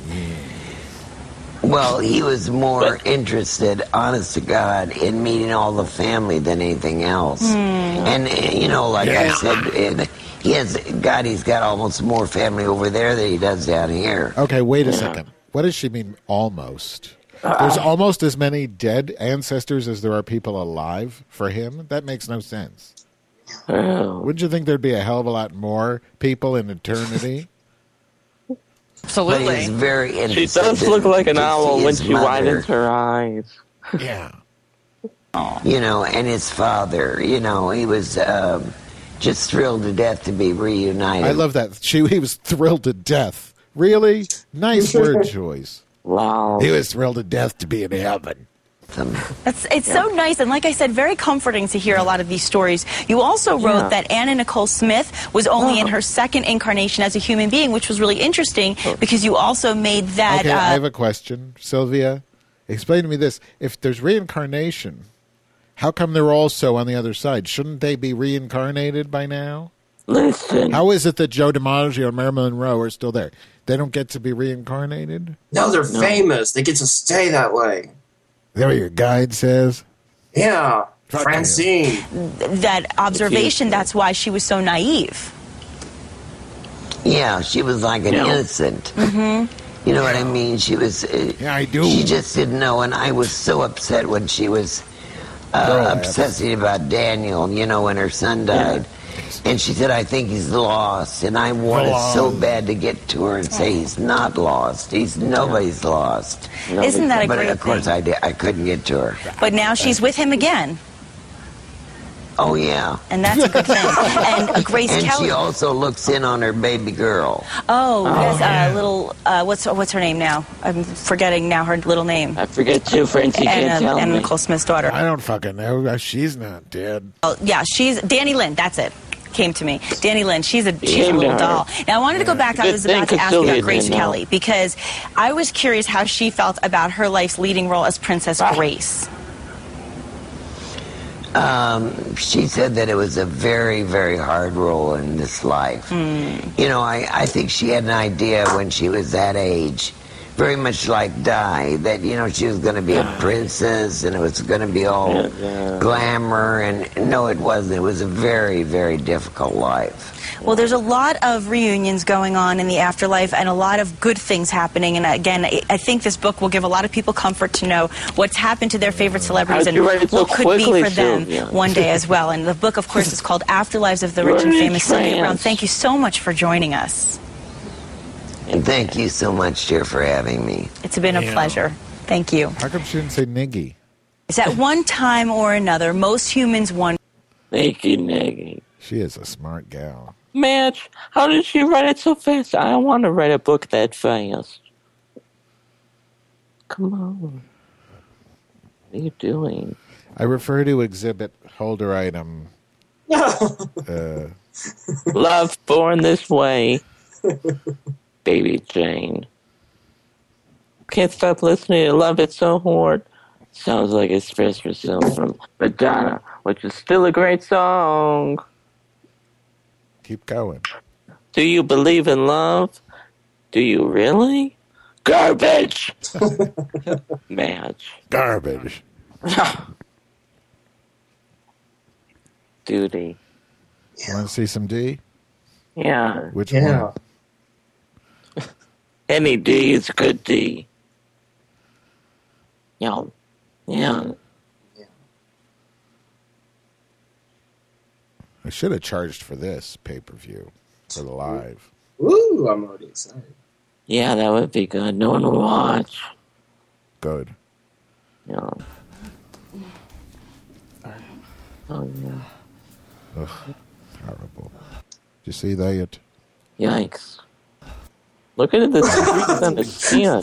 [SPEAKER 7] Well, he was more interested, honest to God, in meeting all the family than anything else. And, you know, like I said, he's got almost more family over there than he does down here.
[SPEAKER 1] Okay, wait a second. What does she mean, almost? There's almost as many dead ancestors as there are people alive for him? That makes no sense. Wouldn't you think there'd be a hell of a lot more people in eternity?
[SPEAKER 6] Absolutely.
[SPEAKER 7] But he's very interested.
[SPEAKER 2] She does look like an owl when she widens her eyes.
[SPEAKER 1] Yeah.
[SPEAKER 7] You know, and his father, you know, he was just thrilled to death to be reunited.
[SPEAKER 1] I love that. He was thrilled to death. Really? Nice word choice.
[SPEAKER 2] Wow.
[SPEAKER 1] He was thrilled to death to be in heaven.
[SPEAKER 6] It's so nice, and like I said, very comforting to hear a lot of these stories. You also wrote that Anna Nicole Smith was only in her second incarnation as a human being, which was really interesting because you also made that...
[SPEAKER 1] Okay, I have a question. Sylvia, explain to me this. If there's reincarnation, how come they're also on the other side? Shouldn't they be reincarnated by now?
[SPEAKER 2] Listen.
[SPEAKER 1] How is it that Joe DiMaggio and Marilyn Monroe are still there? They don't get to be reincarnated?
[SPEAKER 3] No, they're famous. They get to stay that way.
[SPEAKER 1] Is that what your guide says?
[SPEAKER 3] Yeah, Francine.
[SPEAKER 6] That observation, that's why she was so naive.
[SPEAKER 7] Yeah, she was like an innocent. You know what I mean? She was...
[SPEAKER 1] yeah, I do.
[SPEAKER 7] She just didn't know, and I was so upset when she was obsessing about Daniel, you know, when her son died. And she said, I think he's lost. And I wanted so bad to get to her and say he's not lost. Nobody's lost.
[SPEAKER 6] Isn't that a great thing?
[SPEAKER 7] But of course I couldn't get to her.
[SPEAKER 6] But now she's with him again.
[SPEAKER 7] Oh, yeah.
[SPEAKER 6] And that's a good thing. And Grace
[SPEAKER 7] and
[SPEAKER 6] Kelly.
[SPEAKER 7] she also looks in on her baby girl.
[SPEAKER 6] Oh, yes, little, what's her name now? I'm forgetting now her little name.
[SPEAKER 2] I forget too, Francie can't tell
[SPEAKER 6] Anna
[SPEAKER 2] me.
[SPEAKER 6] Nicole Smith's daughter.
[SPEAKER 1] I don't fucking know. She's not dead.
[SPEAKER 6] Oh, yeah, she's Danny Lynn, that's it. Came to me. Danny Lynn, she's a little doll. Now, I wanted to go back. I was about to ask you about Grace Kelly because I was curious how she felt about her life's leading role as Princess Grace.
[SPEAKER 7] She said that it was a very, very hard role in this life. You know, I think she had an idea when she was that age, very much like Di, that, you know, she was going to be a princess and it was going to be all glamour. And no, it wasn't. It was a very, very difficult life.
[SPEAKER 6] Well, there's a lot of reunions going on in the afterlife and a lot of good things happening. And again, I think this book will give a lot of people comfort to know what's happened to their favorite celebrities and what could be for them one day as well. And the book, of course, is called Afterlives of the Rich and Famous. Sylvia Browne, thank you so much for joining us.
[SPEAKER 7] And thank you so much, dear, for having me.
[SPEAKER 6] It's been a pleasure. Thank you.
[SPEAKER 1] How come she didn't say Niggy?
[SPEAKER 6] Is at one time or another, most humans wonder.
[SPEAKER 2] Thank you, Niggy.
[SPEAKER 1] She is a smart gal.
[SPEAKER 2] Mitch, how did she write it so fast? I want to write a book that fast. Come on. What are you doing?
[SPEAKER 1] I refer to exhibit holder item.
[SPEAKER 2] Love born this way. Baby Jane. Can't stop listening to Love It So Hard. Sounds like Express Yourself from Madonna, which is still a great song.
[SPEAKER 1] Keep going.
[SPEAKER 2] Do you believe in love? Do you really? Garbage! Match.
[SPEAKER 1] Garbage.
[SPEAKER 2] Duty.
[SPEAKER 1] You want to see some D?
[SPEAKER 2] Yeah.
[SPEAKER 1] Which one?
[SPEAKER 2] Any D is good D. Yeah.
[SPEAKER 1] I should have charged for this pay-per-view for the live.
[SPEAKER 3] Ooh, I'm already excited.
[SPEAKER 2] Yeah, that would be good. No one will watch.
[SPEAKER 1] Good.
[SPEAKER 2] Yeah. Oh, yeah.
[SPEAKER 1] Ugh, horrible. Did you see that?
[SPEAKER 2] Yikes. Look at the streaks on his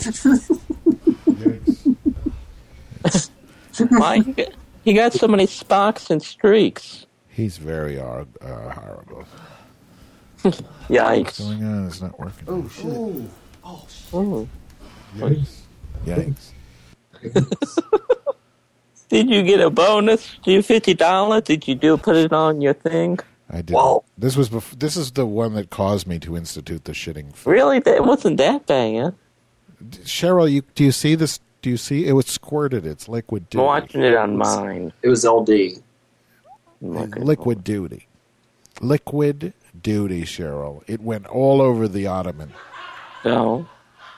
[SPEAKER 2] skin. Why? He got so many spots and streaks.
[SPEAKER 1] He's very horrible.
[SPEAKER 2] Yikes.
[SPEAKER 1] What's going on? It's not working.
[SPEAKER 8] Oh, shit.
[SPEAKER 2] Oh.
[SPEAKER 1] Yikes.
[SPEAKER 2] Did you get a bonus? Do you $50? Did you put it on your thing?
[SPEAKER 1] I did. This was this is the one that caused me to institute the shitting.
[SPEAKER 2] Really? It wasn't that bad.
[SPEAKER 1] Cheryl, do you see this? Do you see? It was squirted. It's liquid duty.
[SPEAKER 2] I'm watching it on mine.
[SPEAKER 3] It was LD.
[SPEAKER 1] Liquid duty. Liquid duty, Cheryl. It went all over the ottoman.
[SPEAKER 2] No.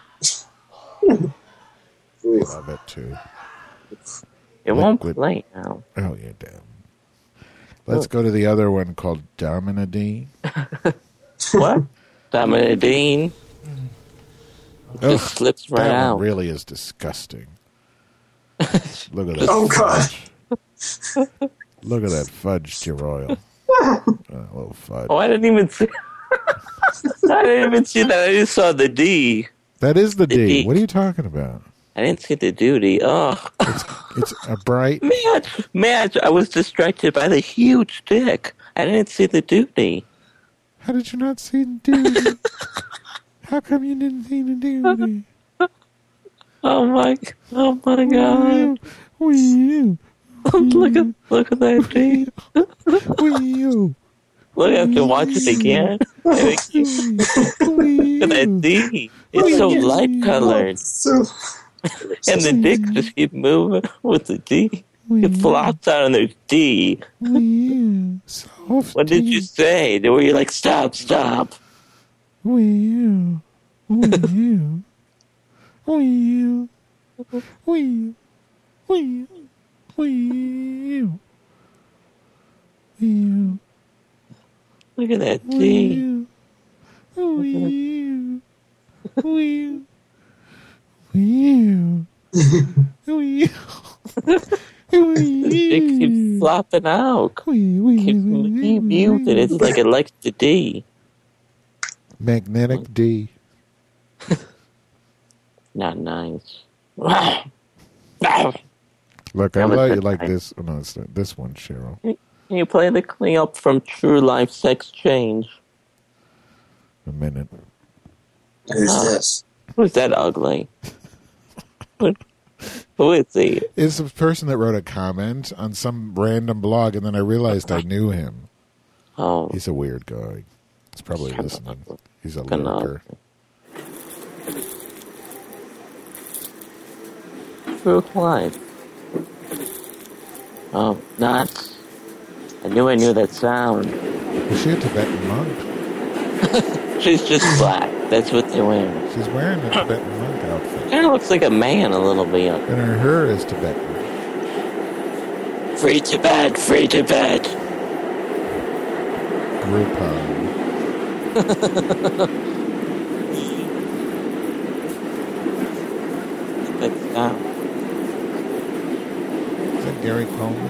[SPEAKER 1] Love it, too.
[SPEAKER 2] It won't play now.
[SPEAKER 1] Oh, yeah, damn. Let's go to the other one called Dominadine.
[SPEAKER 2] What? Dominadine? Just slips right
[SPEAKER 1] that
[SPEAKER 2] out.
[SPEAKER 1] One really is disgusting. Look at that.
[SPEAKER 3] Oh, God.
[SPEAKER 1] Look at that fudge, Royal. Little fudge.
[SPEAKER 2] Oh, I didn't even see. I didn't even see that. I just saw the D.
[SPEAKER 1] That is the D. What are you talking about?
[SPEAKER 2] I didn't see the duty. Oh,
[SPEAKER 1] it's a bright
[SPEAKER 2] match. I was distracted by the huge dick. I didn't see the duty.
[SPEAKER 1] How did you not see the duty? How come you didn't see the duty?
[SPEAKER 2] Oh my God! Look at that D. Look, I have to watch it again. Look at that D. It's so light colored. And the dick just keep moving with the D. It flops out on the D. What did you say? Were you like, stop? Look at that D. It keeps flopping out. Keep muted. It's like it likes the D.
[SPEAKER 1] Magnetic D.
[SPEAKER 2] Not nice.
[SPEAKER 1] Look, I thought you like this. Oh, no, it's not. This one, Cheryl.
[SPEAKER 2] Can you play the cleanup from True Life Sex Change?
[SPEAKER 1] A minute.
[SPEAKER 3] Who's this?
[SPEAKER 2] Who's that ugly? Who is he?
[SPEAKER 1] It's a person that wrote a comment on some random blog, and then I realized I knew him.
[SPEAKER 2] Oh.
[SPEAKER 1] He's a weird guy. He's probably listening. He's a lurker.
[SPEAKER 2] True Life. Oh, nuts. I knew that sound.
[SPEAKER 1] Is she a Tibetan monk?
[SPEAKER 2] She's just black. That's what they're wearing.
[SPEAKER 1] She's wearing a Tibetan monk outfit.
[SPEAKER 2] Kind of looks like a man a little bit.
[SPEAKER 1] And her hair is Tibetan.
[SPEAKER 2] Free Tibet, free Tibet.
[SPEAKER 1] Groupon.
[SPEAKER 2] That's sound.
[SPEAKER 1] Is that Gary Coleman?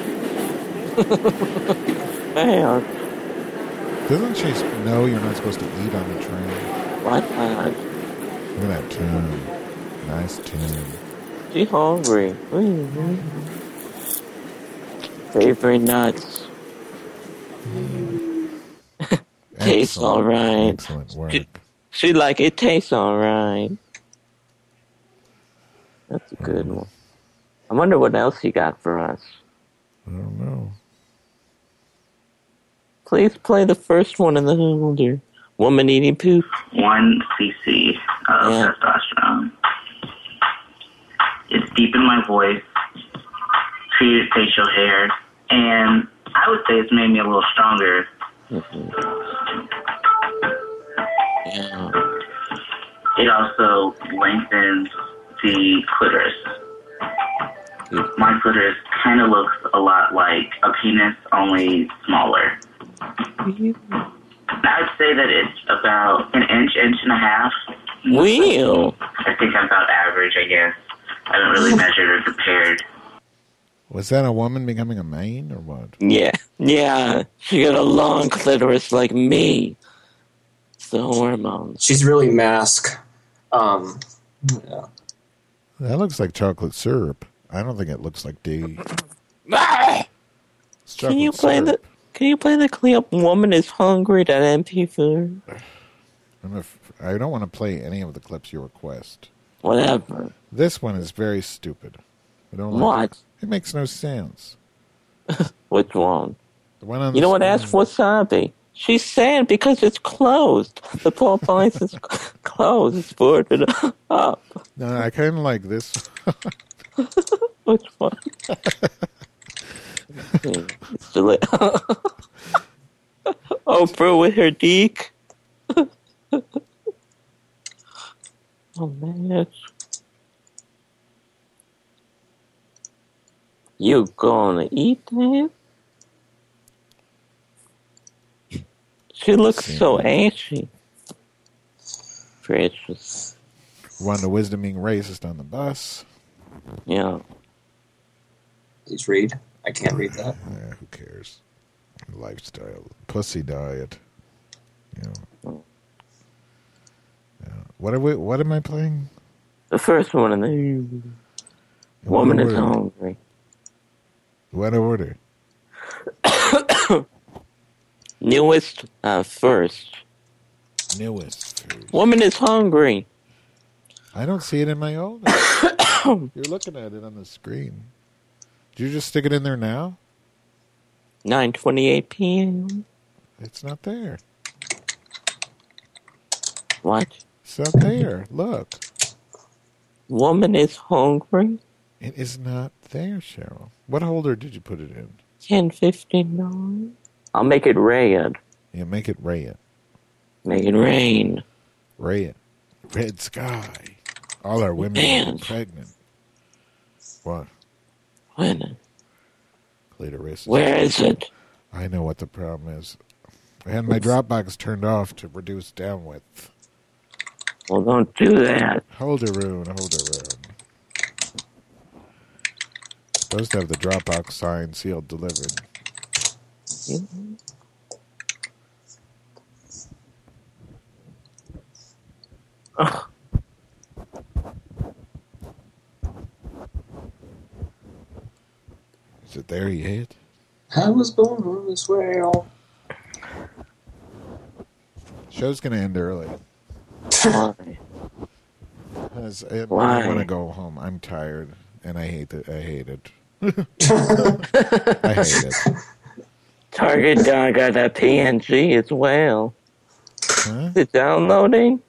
[SPEAKER 2] Man.
[SPEAKER 1] Doesn't she know you're not supposed to eat on the train?
[SPEAKER 2] What?
[SPEAKER 1] Look at that tune. Nice tune.
[SPEAKER 2] She hungry. Favorite nuts. Tastes alright.
[SPEAKER 1] Excellent work.
[SPEAKER 2] She like it tastes alright. That's a good one. I wonder what else you got for us.
[SPEAKER 1] I don't know.
[SPEAKER 2] Please play the first one in the holder. Woman eating poop.
[SPEAKER 8] 1 cc of testosterone. It's deepened my voice, treated facial hair, and I would say it's made me a little stronger.
[SPEAKER 2] Yeah.
[SPEAKER 8] It also lengthens the clitoris. My clitoris kind of looks a lot like a penis, only smaller. I'd say that it's about an inch and a half.
[SPEAKER 2] Wheel.
[SPEAKER 8] I think I'm about average, I guess. I haven't really measured or compared.
[SPEAKER 1] Was that a woman becoming a man or what?
[SPEAKER 2] Yeah. She got a long clitoris like me. It's the hormones.
[SPEAKER 3] She's really mask. Yeah.
[SPEAKER 1] That looks like chocolate syrup. I don't think it looks like D.
[SPEAKER 2] Can you play the clip? Woman is hungry. That MP4.
[SPEAKER 1] I don't want to play any of the clips you request.
[SPEAKER 2] Whatever.
[SPEAKER 1] This one is very stupid. I don't like
[SPEAKER 2] What?
[SPEAKER 1] It makes no sense.
[SPEAKER 2] Which one?
[SPEAKER 1] The one on
[SPEAKER 2] you
[SPEAKER 1] the
[SPEAKER 2] know what?
[SPEAKER 1] screen.
[SPEAKER 2] Ask Wasabi. She's saying because it's closed. The poor place is closed. It's boarded up.
[SPEAKER 1] No, I kind of like this.
[SPEAKER 2] Which one? It's Oprah with her deek. Oh man. You gonna eat that? She looks so ashy. Precious.
[SPEAKER 1] One, the wisdom being racist on the bus.
[SPEAKER 2] Yeah.
[SPEAKER 3] Please read. I can't read that.
[SPEAKER 1] Yeah, who cares? Lifestyle. Pussy diet. Yeah. What am I playing?
[SPEAKER 2] The first one in the woman is hungry.
[SPEAKER 1] What order?
[SPEAKER 2] Newest first.
[SPEAKER 1] Newest first.
[SPEAKER 2] Woman is hungry.
[SPEAKER 1] I don't see it in my old. You're looking at it on the screen. Did you just stick it in there now?
[SPEAKER 2] 9:28 p.m.
[SPEAKER 1] It's not there.
[SPEAKER 2] What?
[SPEAKER 1] It's not there. Look.
[SPEAKER 2] Woman is hungry.
[SPEAKER 1] It is not there, Cheryl. What holder did you put it in?
[SPEAKER 2] 10:59. I'll make it red.
[SPEAKER 1] Yeah, make it red.
[SPEAKER 2] Make it rain.
[SPEAKER 1] Red. Red sky. All our women are pregnant. What?
[SPEAKER 2] When?
[SPEAKER 1] Clitoris.
[SPEAKER 2] Where is it?
[SPEAKER 1] I know what the problem is. I had my Dropbox turned off to reduce down width.
[SPEAKER 2] Well, don't do that.
[SPEAKER 1] Holder room. Supposed to have the Dropbox signed, sealed, delivered.
[SPEAKER 2] Ugh.
[SPEAKER 1] Is it there yet?
[SPEAKER 3] I was born on this whale.
[SPEAKER 1] Show's gonna end early.
[SPEAKER 2] Why?
[SPEAKER 1] I want to go home. I'm tired, and I hate it. I hate it.
[SPEAKER 2] Target dog got that PNG as well.
[SPEAKER 1] Huh?
[SPEAKER 2] Is it downloading?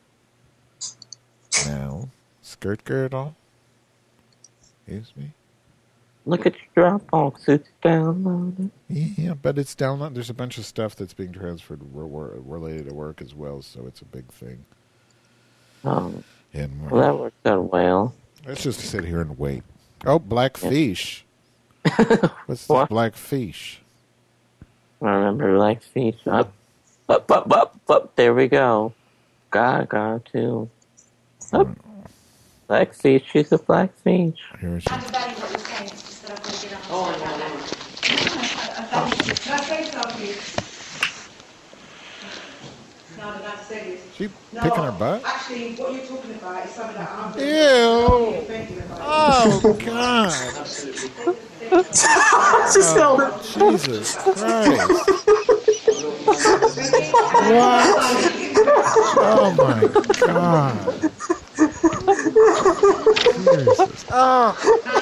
[SPEAKER 1] No. Skirt girdle? Excuse me?
[SPEAKER 2] Look at your Dropbox. It's downloading.
[SPEAKER 1] Yeah, but it's downloaded. There's a bunch of stuff that's being transferred related to work as well, so it's a big thing.
[SPEAKER 2] Oh. Well, that worked out well.
[SPEAKER 1] Let's just sit here and wait. Oh, black fish. What's this black fish?
[SPEAKER 2] I remember black fish. Up. There we go. Gaga, too. Up. Black fish. She's a black fish.
[SPEAKER 1] Here she is. She picking her butt?
[SPEAKER 9] Actually, what you're talking about is something that I'm
[SPEAKER 1] Ew. Oh, God.
[SPEAKER 3] She spelled it.
[SPEAKER 1] Jesus Christ. What? Oh, my God. Jesus. Oh.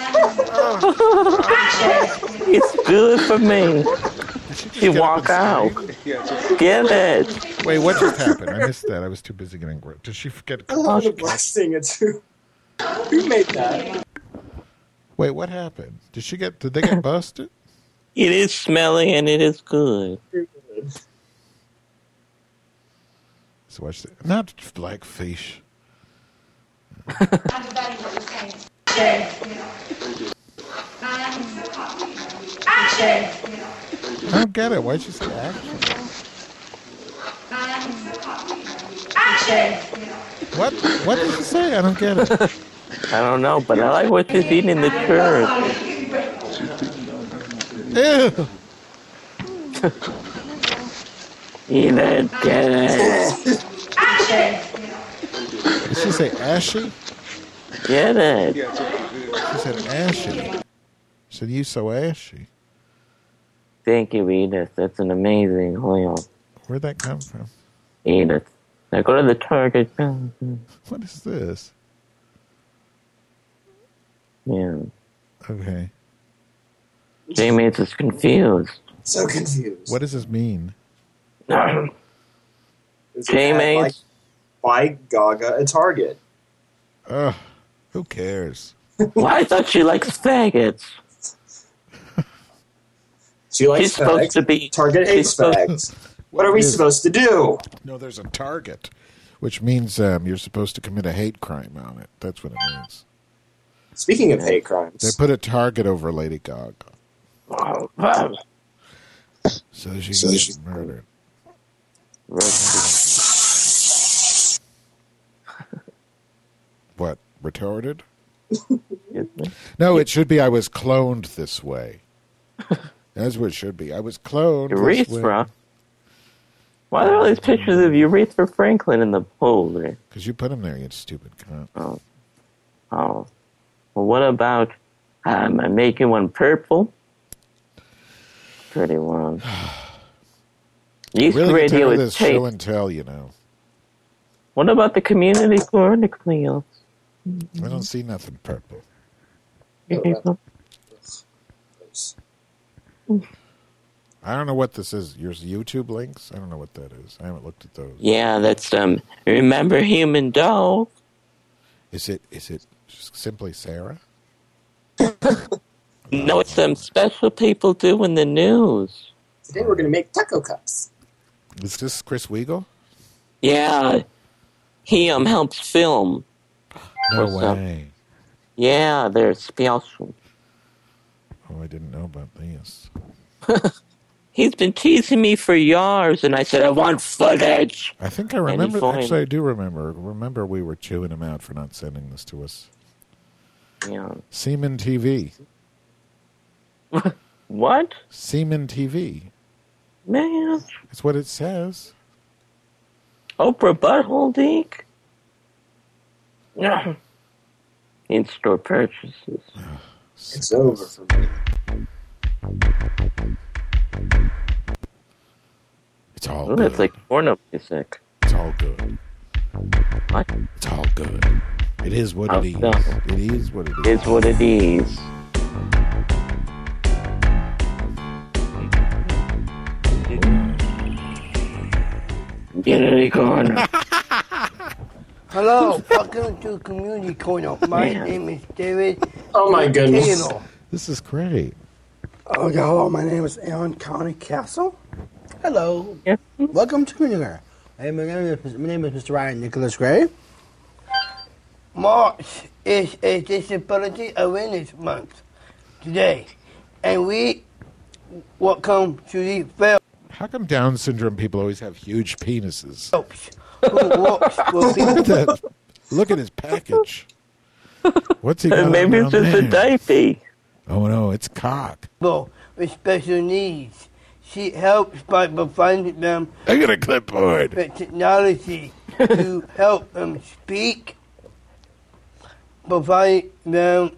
[SPEAKER 2] It's good for me. She walk out. Get it.
[SPEAKER 1] Wait, what just happened? I missed that. I was too busy getting... Did she forget...
[SPEAKER 3] Oh, the blasting it too. Who made that?
[SPEAKER 1] Wait, what happened? Did they get busted?
[SPEAKER 2] It is smelly and it is good.
[SPEAKER 1] So watch that. Not blackfish. I don't get it. Why'd you say action? What? What did you say? I don't get it.
[SPEAKER 2] I don't know, but I like what she's eating in the church.
[SPEAKER 1] Ew.
[SPEAKER 2] Eat it, get it.
[SPEAKER 1] Did she say ashy?
[SPEAKER 2] Get it.
[SPEAKER 1] She said ashy. She said, you so ashy.
[SPEAKER 2] Thank you, Edith. That's an amazing oil.
[SPEAKER 1] Where'd that come from?
[SPEAKER 2] Edith. Now go to the Target.
[SPEAKER 1] What is this?
[SPEAKER 2] Yeah.
[SPEAKER 1] Okay.
[SPEAKER 2] Jamie is confused.
[SPEAKER 3] So confused.
[SPEAKER 1] What does this mean?
[SPEAKER 2] Jamie.
[SPEAKER 3] Buy Gaga a Target.
[SPEAKER 1] Ugh. Who cares?
[SPEAKER 2] Well, I thought she likes faggots.
[SPEAKER 3] She likes
[SPEAKER 2] She's supposed to be...
[SPEAKER 3] Target hates fags. What are we supposed to do?
[SPEAKER 1] No, there's a target, which means you're supposed to commit a hate crime on it. That's what it means.
[SPEAKER 3] Speaking of hate crimes.
[SPEAKER 1] They put a target over Lady Gaga. So she gets murdered. What? Retarded? No, it should be I was cloned this way. That's what it should be. I was cloned this way.
[SPEAKER 2] Urethra? Why are all these pictures of Urethra Franklin in the pool there?
[SPEAKER 1] Because you put him there, you stupid cunt.
[SPEAKER 2] Oh. Well, what about making one purple? Pretty one. Youth
[SPEAKER 1] really
[SPEAKER 2] radio
[SPEAKER 1] this
[SPEAKER 2] is
[SPEAKER 1] show and tell, you know.
[SPEAKER 2] What about the community cornmeal?
[SPEAKER 1] I don't see nothing purple. I don't know what this is. Your YouTube links? I don't know what that is. I haven't looked at those.
[SPEAKER 2] Yeah, that's Remember Human Dog?
[SPEAKER 1] Is it just simply Sarah?
[SPEAKER 2] No, it's some special people doing the news.
[SPEAKER 3] Today we're going to make taco cups.
[SPEAKER 1] Is this Chris Weigel?
[SPEAKER 2] Yeah, he helps film.
[SPEAKER 1] No way.
[SPEAKER 2] Yeah, they're special.
[SPEAKER 1] Oh, I didn't know about this.
[SPEAKER 2] He's been teasing me for years, and I said, I want footage.
[SPEAKER 1] I think I remember. Actually, I do remember. Remember, we were chewing him out for not sending this to us.
[SPEAKER 2] Yeah.
[SPEAKER 1] Semen TV.
[SPEAKER 2] What?
[SPEAKER 1] Semen TV.
[SPEAKER 2] Man.
[SPEAKER 1] That's what it says.
[SPEAKER 2] Oprah Butthole Deke? No. In-store purchases.
[SPEAKER 3] It's over for me.
[SPEAKER 1] It's all
[SPEAKER 2] good. That's like porno music.
[SPEAKER 1] It's all good.
[SPEAKER 2] What?
[SPEAKER 1] It's all good. It is what it is.
[SPEAKER 2] No.
[SPEAKER 1] It is what it is.
[SPEAKER 2] It's what it is. Get in the corner.
[SPEAKER 10] Hello, welcome to Community Corner. My name is David.
[SPEAKER 3] Oh my goodness.
[SPEAKER 10] Taylor.
[SPEAKER 1] This is great.
[SPEAKER 10] Okay, hello, my name is Aaron County Castle. Hello.
[SPEAKER 2] Yeah.
[SPEAKER 10] Welcome to Community Corner. My name is Mr. Ryan Nicholas Gray. March is a Disability Awareness Month today, and we welcome to the fair.
[SPEAKER 1] How come Down syndrome people always have huge penises? Look at his package. What's he got?
[SPEAKER 2] Maybe it's just a diaper.
[SPEAKER 1] Oh no, it's cock.
[SPEAKER 10] With special needs, She helps by providing them
[SPEAKER 1] I got a clipboard.
[SPEAKER 10] with technology to help them speak, provide them,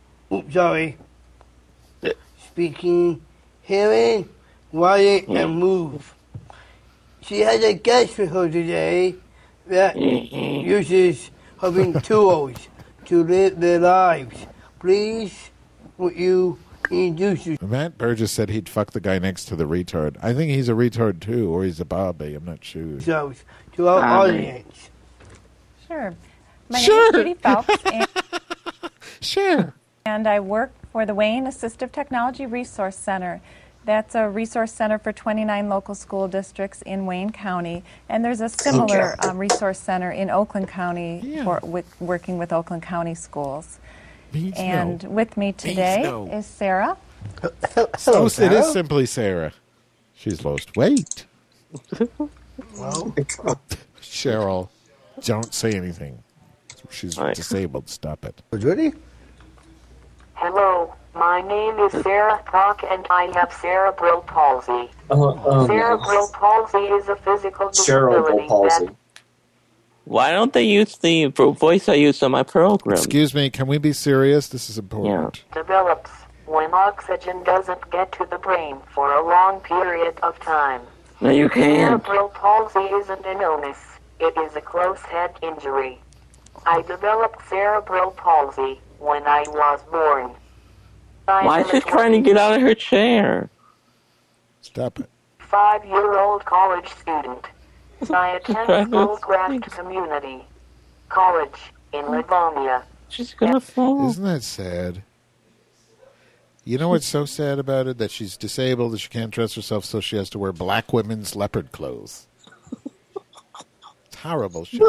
[SPEAKER 10] speaking, hearing, writing, and move. She has a guest with her today that uses having tools to live their lives. Please, would you introduce yourself?
[SPEAKER 1] Matt Burgess said he'd fuck the guy next to the retard. I think he's a retard too, or he's a Bobby. I'm not sure.
[SPEAKER 10] To our audience?
[SPEAKER 11] Sure. My
[SPEAKER 1] Sure.
[SPEAKER 11] name is Judy Phelps. And
[SPEAKER 1] Sure.
[SPEAKER 11] And I work for the Wayne Assistive Technology Resource Center. That's a resource center for 29 local school districts in Wayne County. And there's a similar resource center in Oakland County working with Oakland County schools. And with me today is Sarah.
[SPEAKER 1] Hello, Sarah. It is simply Sarah. She's lost weight.
[SPEAKER 10] Well,
[SPEAKER 1] Cheryl, don't say anything. She's disabled. Stop it.
[SPEAKER 10] Judy?
[SPEAKER 12] Hello, my name is Sarah Cock and I have cerebral palsy. Cerebral palsy is a physical disability that...
[SPEAKER 2] Why don't they use the voice I use on my program?
[SPEAKER 1] Excuse me, can we be serious? This is important.
[SPEAKER 12] develops when oxygen doesn't get to the brain for a long period of time.
[SPEAKER 2] No, you can't.
[SPEAKER 12] Cerebral palsy isn't an illness. It is a close head injury. I developed cerebral palsy when I was born.
[SPEAKER 2] Why is she trying to get out of her chair?
[SPEAKER 1] Stop it.
[SPEAKER 12] 5-year-old college student. I attend Schoolcraft Community College in Livonia.
[SPEAKER 2] She's gonna fall.
[SPEAKER 1] Isn't that sad? You know what's so sad about it? That she's disabled, that she can't dress herself, so she has to wear black women's leopard clothes. It's horrible shit.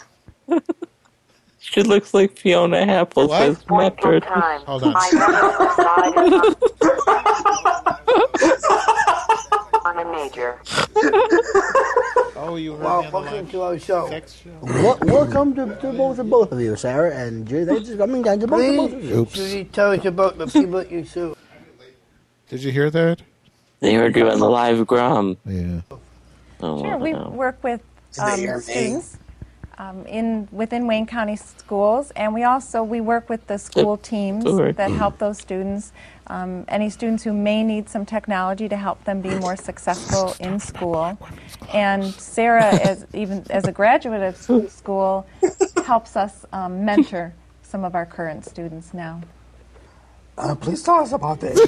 [SPEAKER 2] She looks like Fiona Apple says Metric.
[SPEAKER 1] Hold on.
[SPEAKER 12] On a major.
[SPEAKER 13] Oh, you heard
[SPEAKER 10] Well, welcome to our show.
[SPEAKER 13] Welcome to both of you, Sarah and Judy. They just coming down to both of you.
[SPEAKER 1] Oops.
[SPEAKER 10] Judy, tell us about the people you sue.
[SPEAKER 1] Did you hear that?
[SPEAKER 2] They heard you on the live gram.
[SPEAKER 1] Yeah.
[SPEAKER 2] Oh,
[SPEAKER 11] Sure, we work with students within Wayne County schools, and we work with the school teams that help those students. Any students who may need some technology to help them be more successful in school. And Sarah, as a graduate of school, helps us mentor some of our current students now.
[SPEAKER 13] Please tell us about this.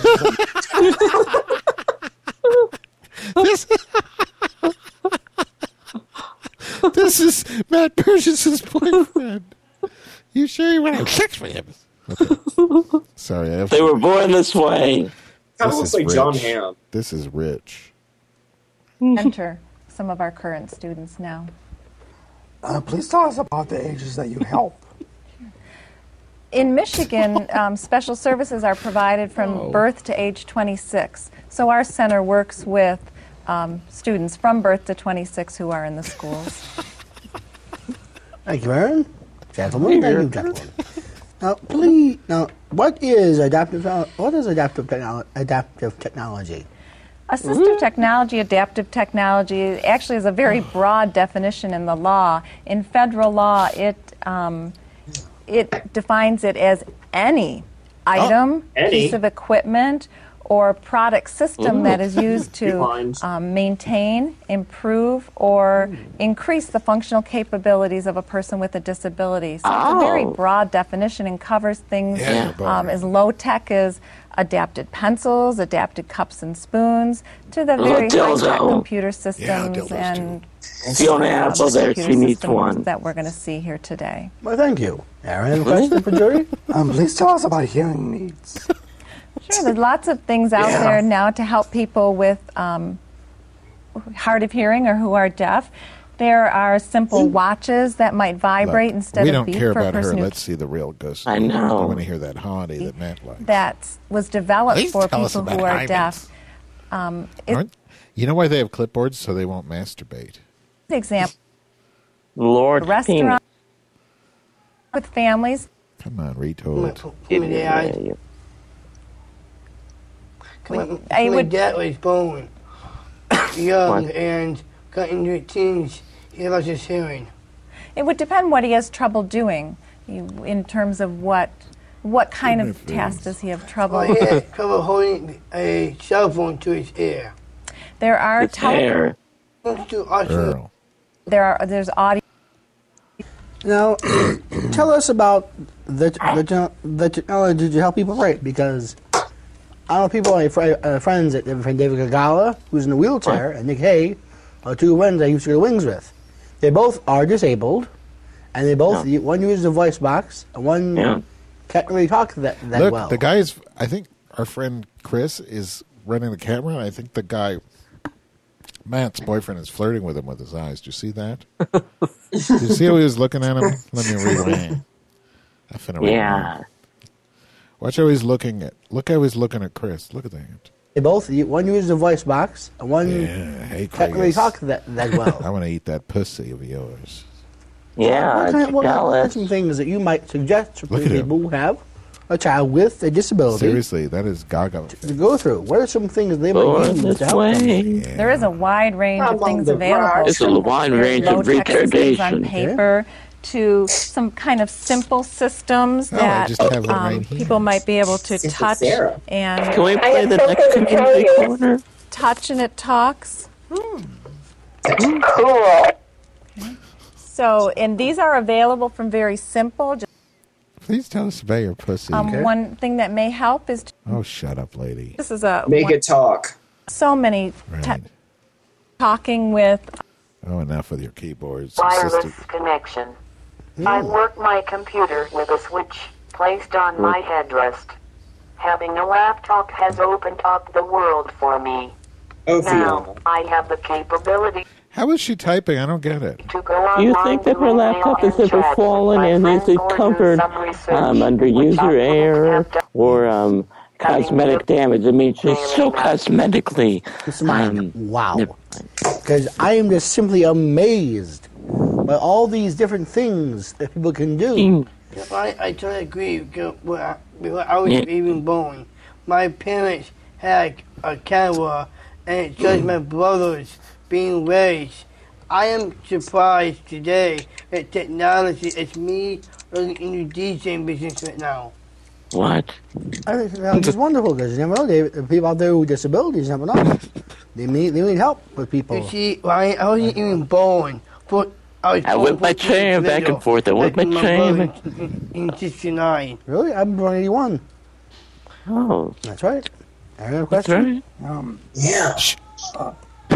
[SPEAKER 1] This is Matt Burgess's boyfriend. You sure you want to have sex with him? Okay. Sorry,
[SPEAKER 2] they were born this way.
[SPEAKER 3] Kind of looks like John Hamm.
[SPEAKER 1] This is rich.
[SPEAKER 11] Mentor some of our current students now.
[SPEAKER 13] Please tell us about the ages that you help.
[SPEAKER 11] In Michigan, special services are provided from birth to age 26. So our center works with students from birth to 26 who are in the schools.
[SPEAKER 13] Thank you, Aaron. Gentlemen, thank you, gentlemen. Now, what is adaptive technology?
[SPEAKER 11] Assistive technology, adaptive technology, actually is a very broad definition in the law. In federal law, it defines it as any item, piece of equipment, or product system that is used to maintain, improve, or increase the functional capabilities of a person with a disability. So it's a very broad definition and covers things as low-tech as adapted pencils, adapted cups and spoons, to the very high-tech computer systems and
[SPEAKER 2] Fiona Apple there, she needs one.
[SPEAKER 11] That we're going to see here today.
[SPEAKER 13] Well, thank you. Aaron, a question for Judy? Please tell us about hearing needs.
[SPEAKER 11] Sure, there's lots of things out there now to help people with hard of hearing or who are deaf. There are simple watches that might vibrate instead of beep for a person.
[SPEAKER 1] We don't care about her. Let's see the real ghost.
[SPEAKER 2] I know.
[SPEAKER 1] I want to hear that haughty that Matt likes.
[SPEAKER 11] That was developed for people who are deaf.
[SPEAKER 1] You know why they have clipboards? So they won't masturbate.
[SPEAKER 11] Example.
[SPEAKER 2] Lord,
[SPEAKER 11] restaurant with families.
[SPEAKER 1] Come on, retard.
[SPEAKER 10] I would get was born. young and got into teens, he lost his hearing?
[SPEAKER 11] It would depend what he has trouble doing, in terms of what kind of task does he have trouble?
[SPEAKER 10] Well, he has trouble holding a cell phone to his ear.
[SPEAKER 11] There are there's audio.
[SPEAKER 13] Now, tell us about the technology to help people write, because I know people, friends at David Gagala, who's in a wheelchair, and Nick Hay, are two friends I used to go to Wings with. They both are disabled, and they both, one uses a voice box, and one can't really talk that
[SPEAKER 1] Look,
[SPEAKER 13] well.
[SPEAKER 1] The guy I think our friend Chris is running the camera. I think the guy, Matt's boyfriend, is flirting with him with his eyes. Do you see that? Do you see how he was looking at him? Let me rewind.
[SPEAKER 2] Yeah.
[SPEAKER 1] Watch how he's looking at. Look how he's looking at Chris. Look at that.
[SPEAKER 13] They both, one uses a voice box, and one can't really talk that well.
[SPEAKER 1] I want to eat that pussy of yours.
[SPEAKER 2] Yeah,
[SPEAKER 13] what are some things that you might suggest for people who have a child with a disability?
[SPEAKER 1] Seriously, that is gaga.
[SPEAKER 13] To go through. What are some things they might use to help them?
[SPEAKER 11] There is a wide range of things available.
[SPEAKER 2] It's a wide range of
[SPEAKER 11] retardation
[SPEAKER 2] retardation.
[SPEAKER 11] On paper to some kind of simple systems that people might be able to touch. And
[SPEAKER 2] can we play the next community corner?
[SPEAKER 11] Touch and it talks.
[SPEAKER 12] Cool.
[SPEAKER 11] So, and these are available from very simple.
[SPEAKER 1] Please tell us about your pussy.
[SPEAKER 11] One thing that may help is.
[SPEAKER 1] Oh, shut up, lady.
[SPEAKER 11] This is a
[SPEAKER 3] make it talk.
[SPEAKER 11] So many talking with.
[SPEAKER 1] Oh, enough with your keyboards.
[SPEAKER 12] Wireless connection. I work my computer with a switch placed on my headrest. Having a laptop has opened up the world for me. Now I have the capability.
[SPEAKER 1] How is she typing? I don't get it.
[SPEAKER 12] To go
[SPEAKER 2] Do you think that her laptop has ever fallen and is it covered under user error or cosmetic damage? I mean, she's so cosmetically.
[SPEAKER 13] Wow. Because I am just simply amazed by all these different things that people can do.
[SPEAKER 10] I totally agree. Before I was even born, my parents had a camera, and it shows my brothers being raised. I am surprised today that technology is me looking into DJing business right now.
[SPEAKER 2] What?
[SPEAKER 13] I think it's wonderful because you never know. The people out there with disabilities never know. They need help with people.
[SPEAKER 10] You see, I wasn't even born.
[SPEAKER 2] I whip my chair back and forth. I whip my chair.
[SPEAKER 10] In 69.
[SPEAKER 13] Really? I'm born 81.
[SPEAKER 2] Oh.
[SPEAKER 13] That's right. I have a question.
[SPEAKER 14] That's right.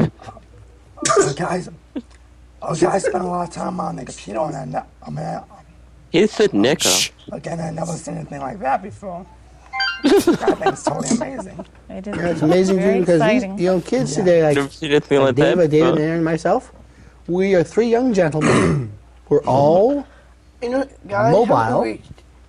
[SPEAKER 14] Guys, I spend a lot of time on the computer on that.
[SPEAKER 2] He said Nicka.
[SPEAKER 14] Again, I've never seen anything like that before. I think it's totally amazing.
[SPEAKER 13] It's amazing too because these kids today, like David and Aaron and myself, we are three young gentlemen. We're all mobile.